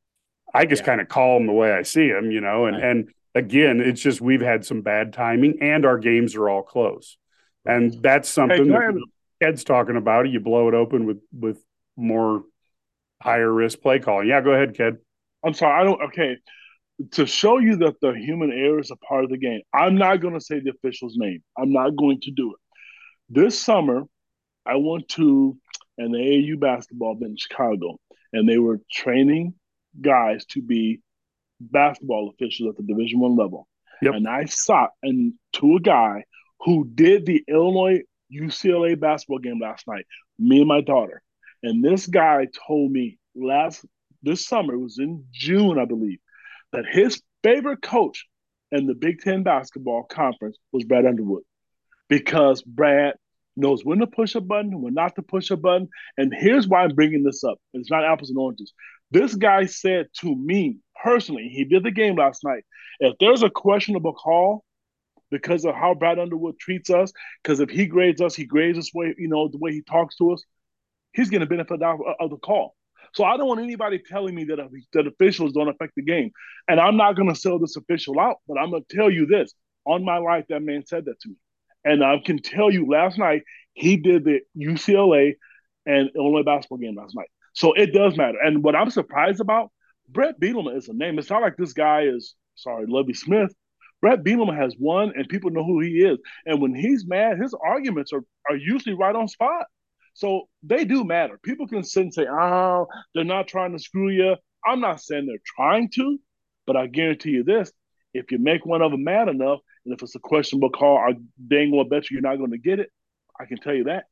I just yeah. kind of call them the way I see them, you know. And right. and again, it's just we've had some bad timing, and our games are all close, right. and that's something hey, that Ked's talking about. You blow it open with with more higher risk play calling. Yeah, go ahead, Ked. I'm sorry, I don't. Okay, to show you that the human error is a part of the game, I'm not going to say the official's name. I'm not going to do it. This summer, I went to an A A U basketball in Chicago, and they were training guys to be basketball officials at the Division One level. Yep. And I saw and to a guy who did the Illinois U C L A basketball game last night. Me and my daughter, and this guy told me last. This summer, it was in June, I believe, that his favorite coach in the Big Ten basketball conference was Brad Underwood because Brad knows when to push a button, when not to push a button. And here's why I'm bringing this up. It's not apples and oranges. This guy said to me personally, he did the game last night, if there's a questionable call because of how Brad Underwood treats us, because if he grades us, he grades us way, you know, the way he talks to us, he's going to benefit out of the call. So I don't want anybody telling me that, that officials don't affect the game. And I'm not going to sell this official out, but I'm going to tell you this. On my life, that man said that to me. And I can tell you last night, he did the U C L A and Illinois basketball game last night. So it does matter. And what I'm surprised about, Brett Bielema is a name. It's not like this guy is, sorry, Lovie Smith. Brett Bielema has won, and people know who he is. And when he's mad, his arguments are, are usually right on spot. So they do matter. People can sit and say, oh, they're not trying to screw you. I'm not saying they're trying to, but I guarantee you this. If you make one of them mad enough, and if it's a questionable call, I dang well bet you you're not going to get it. I can tell you that.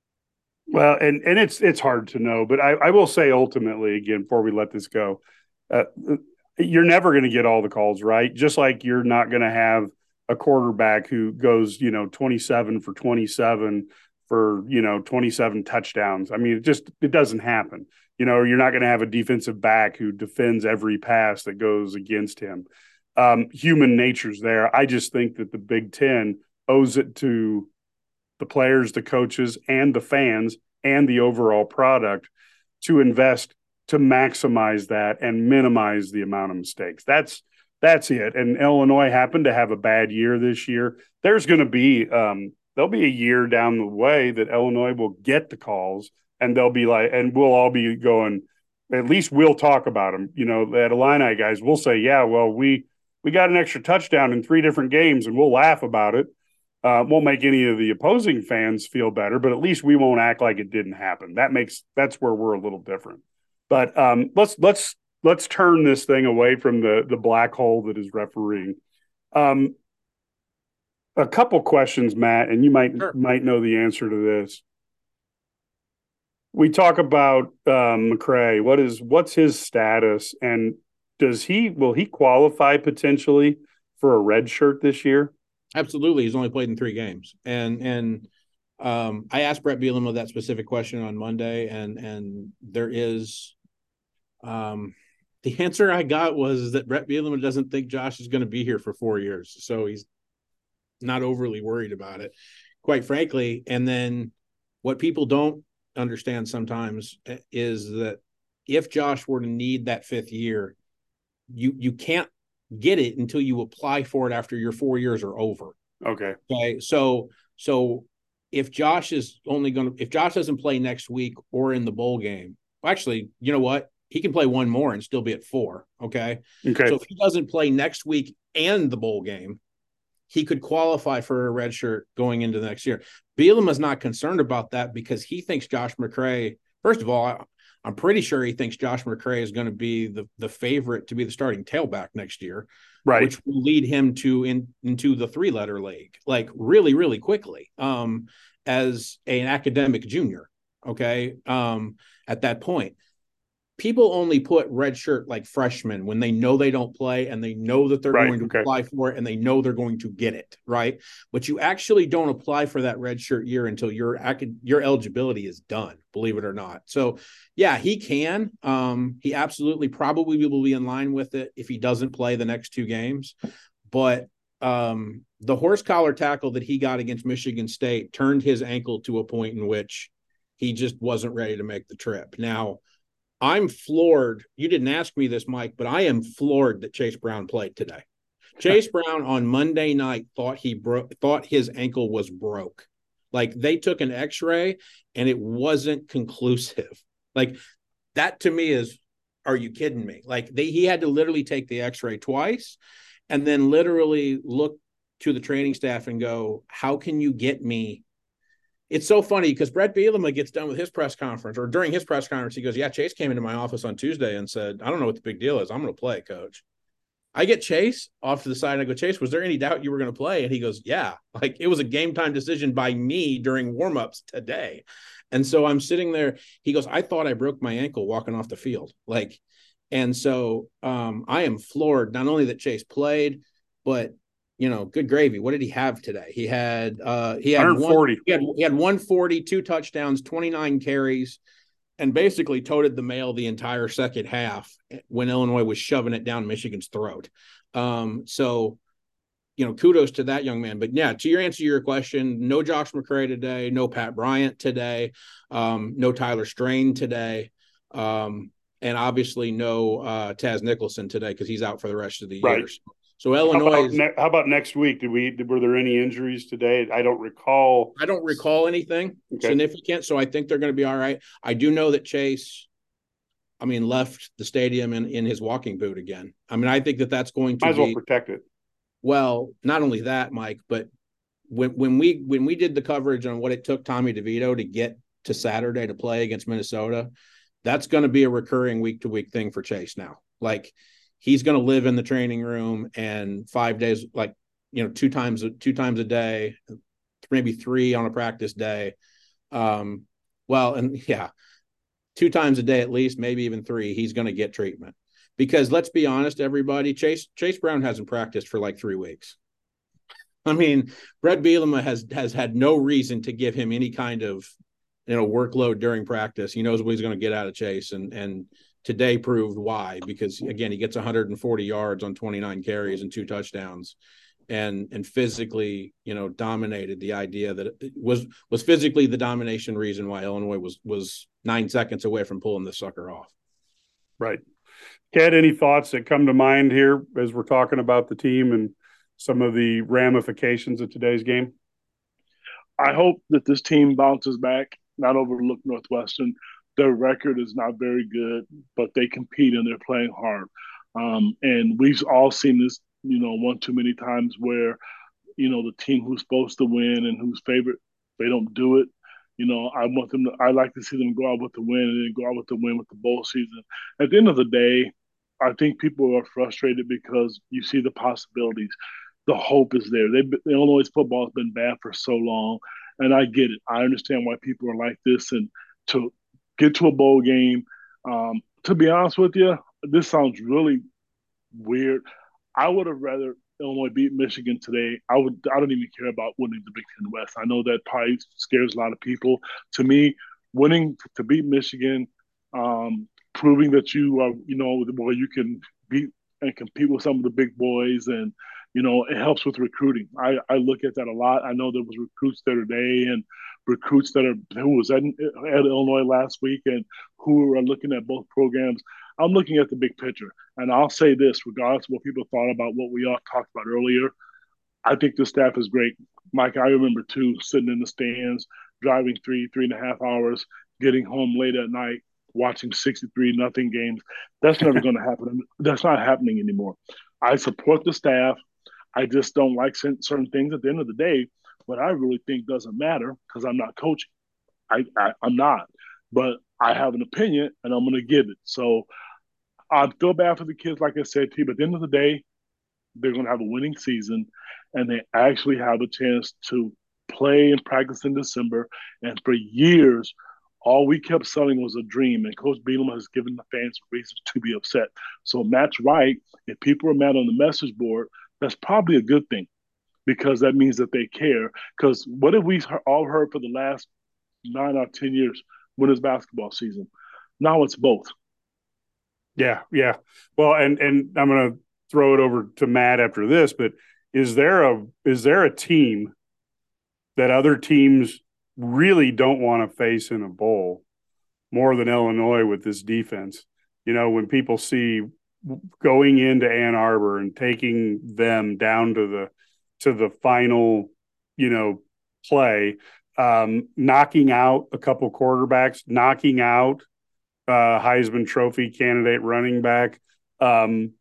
Well, and, and it's it's hard to know, but I, I will say ultimately, again, before we let this go, uh, you're never going to get all the calls right, just like you're not going to have a quarterback who goes, you know, twenty-seven for twenty-seven for, you know, twenty-seven touchdowns. I mean, it just, it doesn't happen. You know, you're not going to have a defensive back who defends every pass that goes against him. Um, human nature's there. I just think that the Big Ten owes it to the players, the coaches, and the fans, and the overall product to invest to maximize that and minimize the amount of mistakes. That's, that's it. And Illinois happened to have a bad year this year. There's going to be, um, there'll be a year down the way that Illinois will get the calls and they'll be like, and we'll all be going, at least we'll talk about them. You know, at Illini guys, we'll say, yeah, well, we, we got an extra touchdown in three different games and we'll laugh about it. Uh, won't make any of the opposing fans feel better, but at least we won't act like it didn't happen. That makes, that's where we're a little different. But um, let's let's let's turn this thing away from the the black hole that is refereeing. Um, a couple questions, Matt, and you might Sure. might know the answer to this. We talk about um, McCray. What is what's his status, and does he will he qualify potentially for a red shirt this year? Absolutely. He's only played in three games. And and um, I asked Brett Bielema that specific question on Monday, and and there is um, the answer I got was that Brett Bielema doesn't think Josh is going to be here for four years. So he's not overly worried about it, quite frankly. And then what people don't understand sometimes is that if Josh were to need that fifth year, you you can't get it until you apply for it after your four years are over. Okay. Okay. So, so if Josh is only going to, if Josh doesn't play next week or in the bowl game, well, actually, you know what? He can play one more and still be at four. Okay. Okay. So if he doesn't play next week and the bowl game, he could qualify for a red shirt going into the next year. Bielema is not concerned about that because he thinks Josh McCray, first of all, I'm pretty sure he thinks Josh McCray is going to be the, the favorite to be the starting tailback next year, right? Which will lead him to in into the three letter league, like really, really quickly, um, as a, an academic junior. Okay, um, at that point, people only put red shirt like freshmen when they know they don't play and they know that they're right. going to okay. apply for it and they know they're going to get it, right? But you actually don't apply for that red shirt year until your your eligibility is done, believe it or not. So, yeah, he can. Um, he absolutely probably will be in line with it if he doesn't play the next two games. But um, the horse collar tackle that he got against Michigan State turned his ankle to a point in which he just wasn't ready to make the trip. Now, I'm floored. You didn't ask me this, Mike, but I am floored that Chase Brown played today. Chase Brown on Monday night thought he broke, thought his ankle was broke. Like they took an X-ray and it wasn't conclusive. Like that to me is, are you kidding me? Like they, he had to literally take the X-ray twice and then literally look to the training staff and go, how can you get me? It's so funny because Brett Bielema gets done with his press conference, or during his press conference, he goes, yeah, Chase came into my office on Tuesday and said, I don't know what the big deal is. I'm going to play, coach. I get Chase off to the side. And I go, Chase, was there any doubt you were going to play? And he goes, yeah, like it was a game time decision by me during warmups today. And so I'm sitting there. He goes, I thought I broke my ankle walking off the field. Like, and so um, I am floored, not only that Chase played, but you know, good gravy. What did he have today? He had uh he had one forty. One, he had he had one forty, two touchdowns, twenty-nine carries, and basically toted the mail the entire second half when Illinois was shoving it down Michigan's throat. Um, so you know, kudos to that young man. But yeah, to your answer to your question, no Josh McCray today, no Pat Bryant today, um, no Tyler Strain today, um, and obviously no uh, Taz Nicholson today because he's out for the rest of the right. year. So, So Illinois. How about, ne- how about next week? Did we were there any injuries today? I don't recall. I don't recall anything okay. significant, so I think they're going to be all right. I do know that Chase, I mean, left the stadium in, in his walking boot again. I mean, I think that that's going to might as be, well protect it. Well, not only that, Mike, but when when we when we did the coverage on what it took Tommy DeVito to get to Saturday to play against Minnesota, that's going to be a recurring week to week thing for Chase now. Like. He's going to live in the training room and five days, like, you know, two times, two times a day, maybe three on a practice day. Um, well, and yeah, two times a day, at least, maybe even three, he's going to get treatment because let's be honest, everybody, Chase, Chase Brown hasn't practiced for like three weeks. I mean, Brett Bielema has, has had no reason to give him any kind of, you know, workload during practice. He knows what he's going to get out of Chase and, and, today proved why, because again, he gets one hundred forty yards on twenty-nine carries and two touchdowns and, and physically, you know, dominated the idea that it was, was physically the domination reason why Illinois was, was nine seconds away from pulling this sucker off. Right. Ted, any thoughts that come to mind here as we're talking about the team and some of the ramifications of today's game? I hope that this team bounces back, not overlook Northwestern. Their record is not very good, but they compete and they're playing hard. Um, and we've all seen this, you know, one too many times where, you know, the team who's supposed to win and who's favorite, they don't do it. You know, I want them to, I like to see them go out with the win and then go out with the win with the bowl season. At the end of the day, I think people are frustrated because you see the possibilities. The hope is there. They Illinois football has been bad for so long, and I get it. I understand why people are like this. And to get to a bowl game, um, to be honest with you, this sounds really weird. I would have rather Illinois beat Michigan today. I would. I don't even care about winning the Big Ten West. I know that probably scares a lot of people. To me, winning to beat Michigan, um, proving that you are, you know, where you can beat and compete with some of the big boys, and you know, it helps with recruiting. I, I look at that a lot. I know there was recruits there today, and recruits that are who was at, at Illinois last week, and who are looking at both programs. I'm looking at the big picture. And I'll say this, regardless of what people thought about what we all talked about earlier, I think the staff is great. Mike, I remember too, sitting in the stands, driving three, three and a half hours, getting home late at night, watching sixty-three nothing games. That's never going to happen. That's not happening anymore. I support the staff. I just don't like certain things at the end of the day. What I really think doesn't matter because I'm not coaching. I, I, I'm not. But I have an opinion, and I'm going to give it. So I feel bad for the kids, like I said to you, but at the end of the day, they're going to have a winning season, and they actually have a chance to play and practice in December. And for years, all we kept selling was a dream, and Coach Bielema has given the fans reasons to be upset. So Matt's right. If people are mad on the message board, that's probably a good thing because that means that they care. Because what have we all heard for the last nine or ten years when it's basketball season? Now it's both. Yeah, yeah. Well, and and I'm going to throw it over to Matt after this, but is there a is there a team that other teams really don't want to face in a bowl more than Illinois with this defense? You know, when people see going into Ann Arbor and taking them down to the to the final, you know, play, um, knocking out a couple quarterbacks, knocking out Uh, Heisman Trophy candidate running back. Um,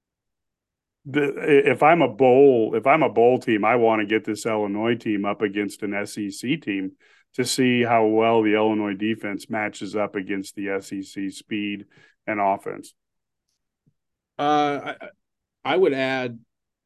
the, if I'm a bowl, if I'm a bowl team, I want to get this Illinois team up against an S E C team to see how well the Illinois defense matches up against the S E C speed and offense. Uh, I, I would add,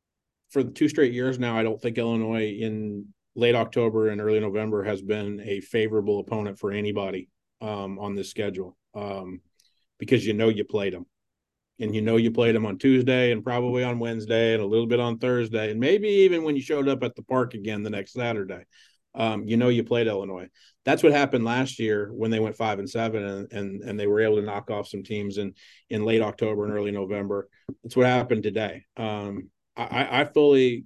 for the two straight years now, I don't think Illinois in late October and early November has been a favorable opponent for anybody um, on this schedule. Um, because you know you played them, and you know you played them on Tuesday and probably on Wednesday and a little bit on Thursday, and maybe even when you showed up at the park again the next Saturday, um, you know you played Illinois. That's what happened last year when they went five and seven, and and and they were able to knock off some teams in in late October and early November. That's what happened today. Um, I, I fully,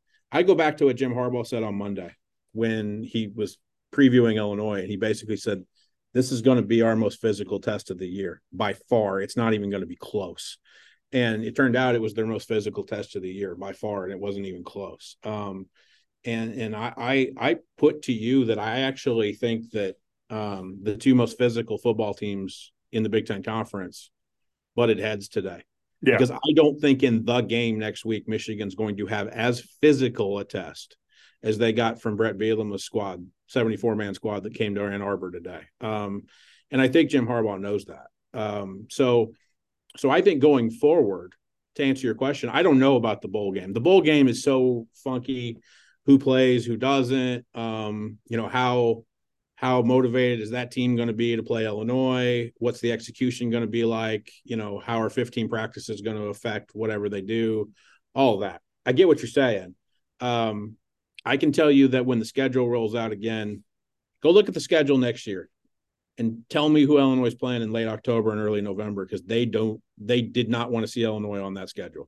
I go back to what Jim Harbaugh said on Monday when he was previewing Illinois, and he basically said, this is going to be our most physical test of the year by far. It's not even going to be close. And it turned out it was their most physical test of the year by far, and it wasn't even close. Um, and and I, I I put to you that I actually think that um, the two most physical football teams in the Big Ten Conference butted heads today. Yeah. Because I don't think in the game next week Michigan's going to have as physical a test as they got from Brett Bielema's squad, seventy-four man squad that came to Ann Arbor today. Um, and I think Jim Harbaugh knows that. Um, so, so I think going forward, to answer your question, I don't know about the bowl game. The bowl game is so funky, who plays, who doesn't, um, you know, how, how motivated is that team going to be to play Illinois? What's the execution going to be like? You know, how are fifteen practices going to affect whatever they do? All of that. I get what you're saying. Um, I can tell you that when the schedule rolls out again, go look at the schedule next year and tell me who Illinois is playing in late October and early November, because they don't, they did not want to see Illinois on that schedule.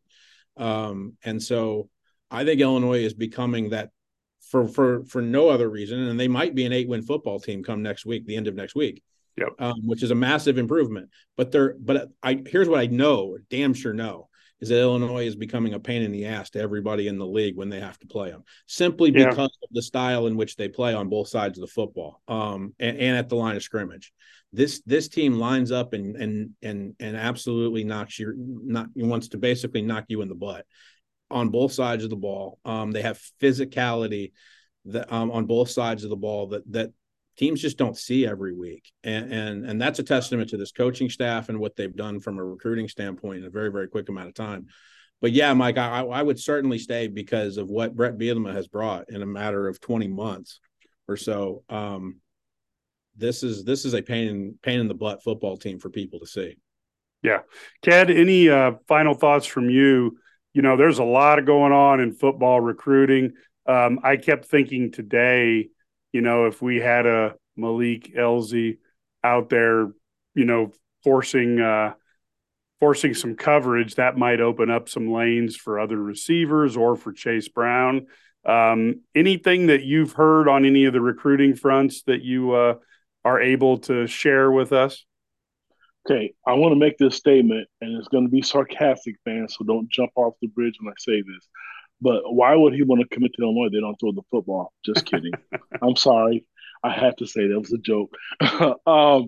Um, and so I think Illinois is becoming that for, for, for no other reason. And they might be an eight win football team come next week, the end of next week, yep. um, which is a massive improvement. But they're, but I, here's what I know, damn sure know, is that Illinois is becoming a pain in the ass to everybody in the league when they have to play them, simply yeah. because of the style in which they play on both sides of the football, um, and, and at the line of scrimmage. This this team lines up and and and and absolutely knocks you not wants to basically knock you in the butt on both sides of the ball. Um, they have physicality that um, on both sides of the ball that that teams just don't see every week. And, and, and that's a testament to this coaching staff and what they've done from a recruiting standpoint in a very, very quick amount of time. But yeah, Mike, I, I would certainly stay because of what Brett Bielema has brought in a matter of twenty months or so. Um, this is this is a pain in pain in the butt football team for people to see. Yeah, Ked, any uh, final thoughts from you? You know, there's a lot of going on in football recruiting. Um, I kept thinking today, you know, if we had a Malik Elzy out there, you know, forcing uh, forcing some coverage, that might open up some lanes for other receivers or for Chase Brown. Um, anything that you've heard on any of the recruiting fronts that you uh, are able to share with us? Okay, I want to make this statement, and it's going to be sarcastic, fans, so don't jump off the bridge when I say this. But why would he want to commit to Illinois? They don't throw the football. Just kidding. I'm sorry. I had to say that was a joke. um,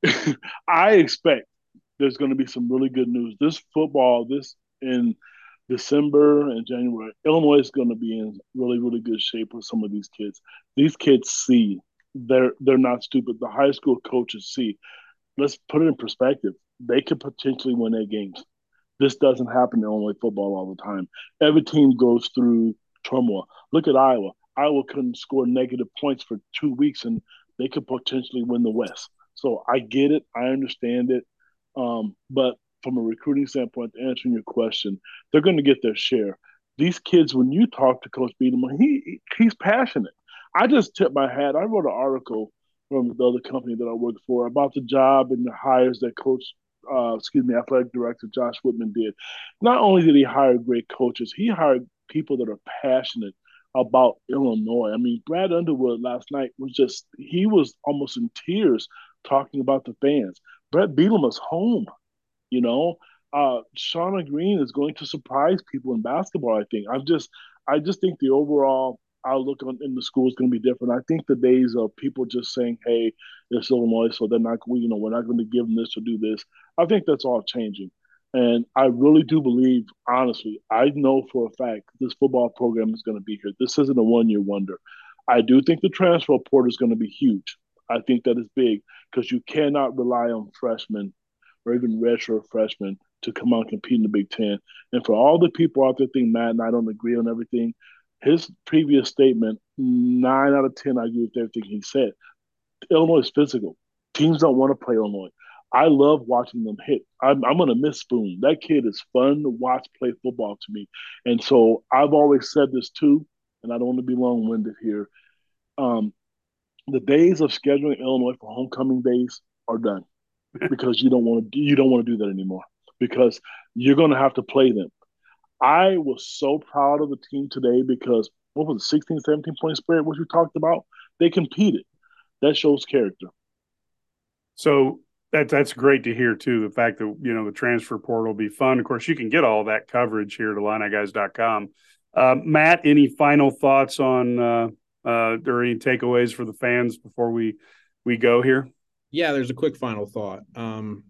I expect there's going to be some really good news. This football, this in December and January, Illinois is going to be in really, really good shape with some of these kids. These kids see. They're they're not stupid. The high school coaches see. Let's put it in perspective. They could potentially win eight games. This doesn't happen in Illinois football all the time. Every team goes through turmoil. Look at Iowa. Iowa couldn't score negative points for two weeks, and they could potentially win the West. So I get it. I understand it. Um, but from a recruiting standpoint, answering your question, they're going to get their share. These kids, when you talk to Coach Bielema, he he's passionate. I just tipped my hat. I wrote an article from the other company that I worked for about the job and the hires that Coach, uh, excuse me, athletic director Josh Whitman did. Not only did he hire great coaches, he hired people that are passionate about Illinois. I mean, Brad Underwood last night was just, he was almost in tears talking about the fans. Brett Bielema's home, you know. Uh, Shauna Green is going to surprise people in basketball, I think. I'm just, I just think the overall outlook on in the school is going to be different. I think the days of people just saying, "Hey, it's Illinois, so they're not, you know, we're not going to give them this or do this." I think that's all changing, and I really do believe, honestly, I know for a fact this football program is going to be here. This isn't a one-year wonder. I do think the transfer portal is going to be huge. I think that is big because you cannot rely on freshmen or even redshirt freshmen to come out and compete in the Big Ten. And for all the people out there think Matt and I don't agree on everything, his previous statement, nine out of ten, I agree with everything he said. Illinois is physical. Teams don't want to play Illinois. I love watching them hit. I'm, I'm going to miss Spoon. That kid is fun to watch play football to me. And so I've always said this too, and I don't want to be long-winded here. Um, the days of scheduling Illinois for homecoming days are done because you don't want to you don't want to do that anymore because you're going to have to play them. I was so proud of the team today because what was it, sixteen, seventeen point spread, what you talked about? They competed. That shows character. So that, that's great to hear, too, the fact that, you know, the transfer portal will be fun. Of course, you can get all that coverage here at Illini Guys dot com. Uh, Matt, any final thoughts on uh, uh, or any takeaways for the fans before we, we go here? Yeah, there's a quick final thought. Um,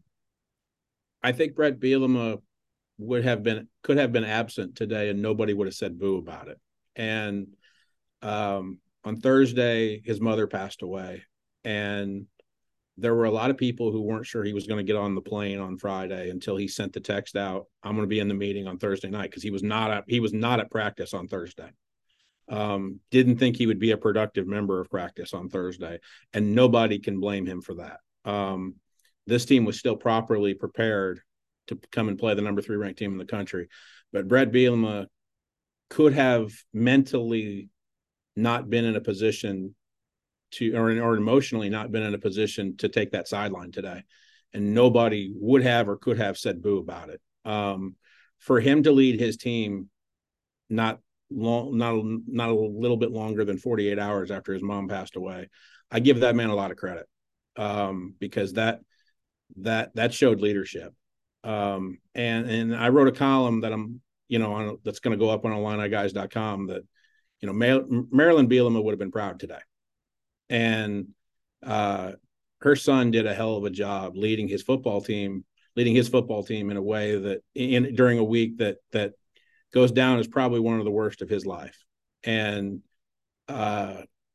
I think Brett Bielema would have been could have been absent today and nobody would have said boo about it. And um, on Thursday, his mother passed away. And there were a lot of people who weren't sure he was going to get on the plane on Friday until he sent the text out, "I'm going to be in the meeting on Thursday night," because he was not at, he was not at practice on Thursday. Um, didn't think he would be a productive member of practice on Thursday. And nobody can blame him for that. Um, this team was still properly prepared to come and play the number three ranked team in the country. But Brett Bielema could have mentally not been in a position to, or, or emotionally not been in a position to take that sideline today. And nobody would have or could have said boo about it. Um, for him to lead his team not long, not, not a little bit longer than forty-eight hours after his mom passed away, I give that man a lot of credit um, because that, that, that showed leadership. Um, and, and I wrote a column that I'm, you know, on, that's going to go up on Illini Guys dot com that, you know, Mar- Marilyn Bielema would have been proud today. And uh, her son did a hell of a job leading his football team, leading his football team in a way that in during a week that, that goes down as probably one of the worst of his life. And uh,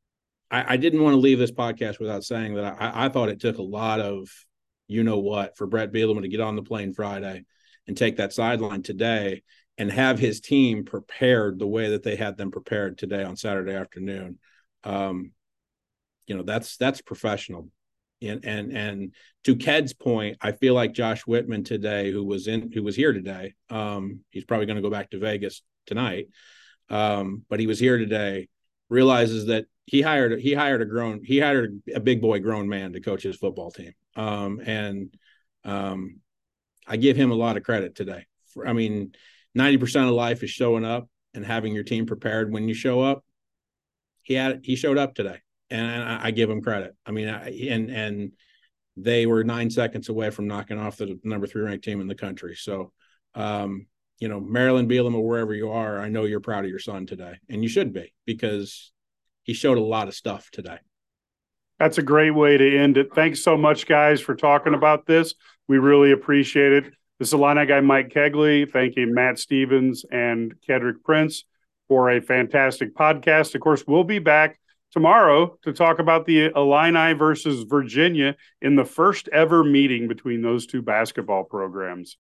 I, I didn't want to leave this podcast without saying that I, I thought it took a lot of, you know what, for Brett Bielema to get on the plane Friday and take that sideline today and have his team prepared the way that they had them prepared today on Saturday afternoon. Um, you know, that's that's professional. And and and to Ked's point, I feel like Josh Whitman today, who was in who was here today, um, he's probably going to go back to Vegas tonight, um, but he was here today, realizes that he hired he hired a grown he hired a big boy grown man to coach his football team, um, and um, I give him a lot of credit today. For, I mean, ninety percent of life is showing up and having your team prepared when you show up. He had he showed up today. And I, I give him credit. I mean, I, and and they were nine seconds away from knocking off the number three ranked team in the country. So, um, you know, Maryland Bielema, wherever you are, I know you're proud of your son today, and you should be, because he showed a lot of stuff today. That's a great way to end it. Thanks so much, guys, for talking about this. We really appreciate it. This is Illini guy Mike Kegley. Thank you, Matt Stevens and Kedrick Prince, for a fantastic podcast. Of course, we'll be back tomorrow to talk about the Illini versus Virginia in the first ever meeting between those two basketball programs.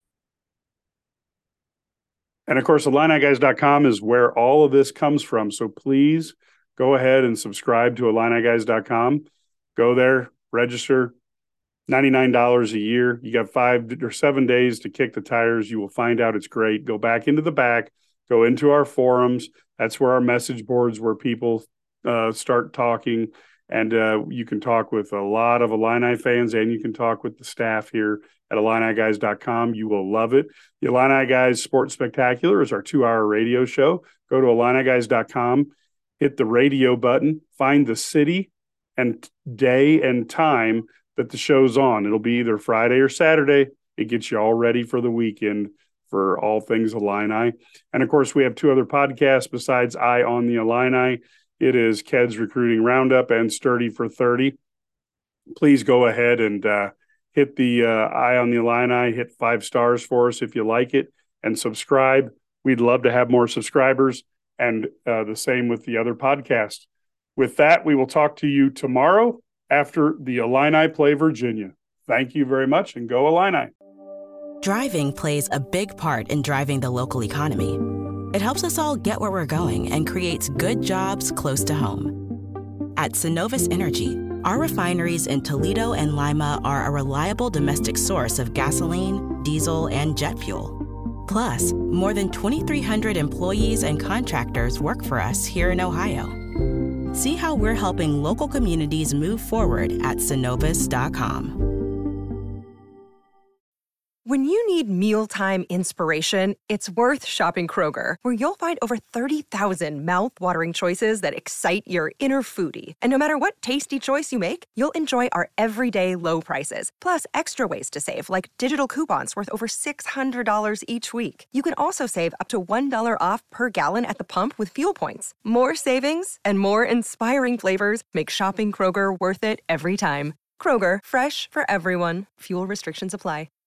And of course, Illini guys dot com is where all of this comes from. So please go ahead and subscribe to Illini guys dot com. Go there, register, ninety-nine dollars a year. You got five or seven days to kick the tires. You will find out it's great. Go back into the back, go into our forums. That's where our message boards, where people Uh, start talking, and uh, you can talk with a lot of Illini fans, and you can talk with the staff here at Illini guys dot com. You will love it. The Illini Guys Sports Spectacular is our two-hour radio show. Go to Illini guys dot com, hit the radio button, find the city and day and time that the show's on. It'll be either Friday or Saturday. It gets you all ready for the weekend for all things Illini. And, of course, we have two other podcasts besides Eye on the Illini. It is Ked's Recruiting Roundup and Sturdy for thirty. Please go ahead and uh, hit the uh, Eye on the Illini, hit five stars for us if you like it, and subscribe. We'd love to have more subscribers, and uh, the same with the other podcasts. With that, we will talk to you tomorrow after the Illini play Virginia. Thank you very much, and go Illini. Driving plays a big part in driving the local economy. It helps us all get where we're going and creates good jobs close to home. At Synovus Energy, our refineries in Toledo and Lima are a reliable domestic source of gasoline, diesel, and jet fuel. Plus, more than twenty-three hundred employees and contractors work for us here in Ohio. See how we're helping local communities move forward at Synovus dot com. When you need mealtime inspiration, it's worth shopping Kroger, where you'll find over thirty thousand mouth-watering choices that excite your inner foodie. And no matter what tasty choice you make, you'll enjoy our everyday low prices, plus extra ways to save, like digital coupons worth over six hundred dollars each week. You can also save up to one dollar off per gallon at the pump with fuel points. More savings and more inspiring flavors make shopping Kroger worth it every time. Kroger, fresh for everyone. Fuel restrictions apply.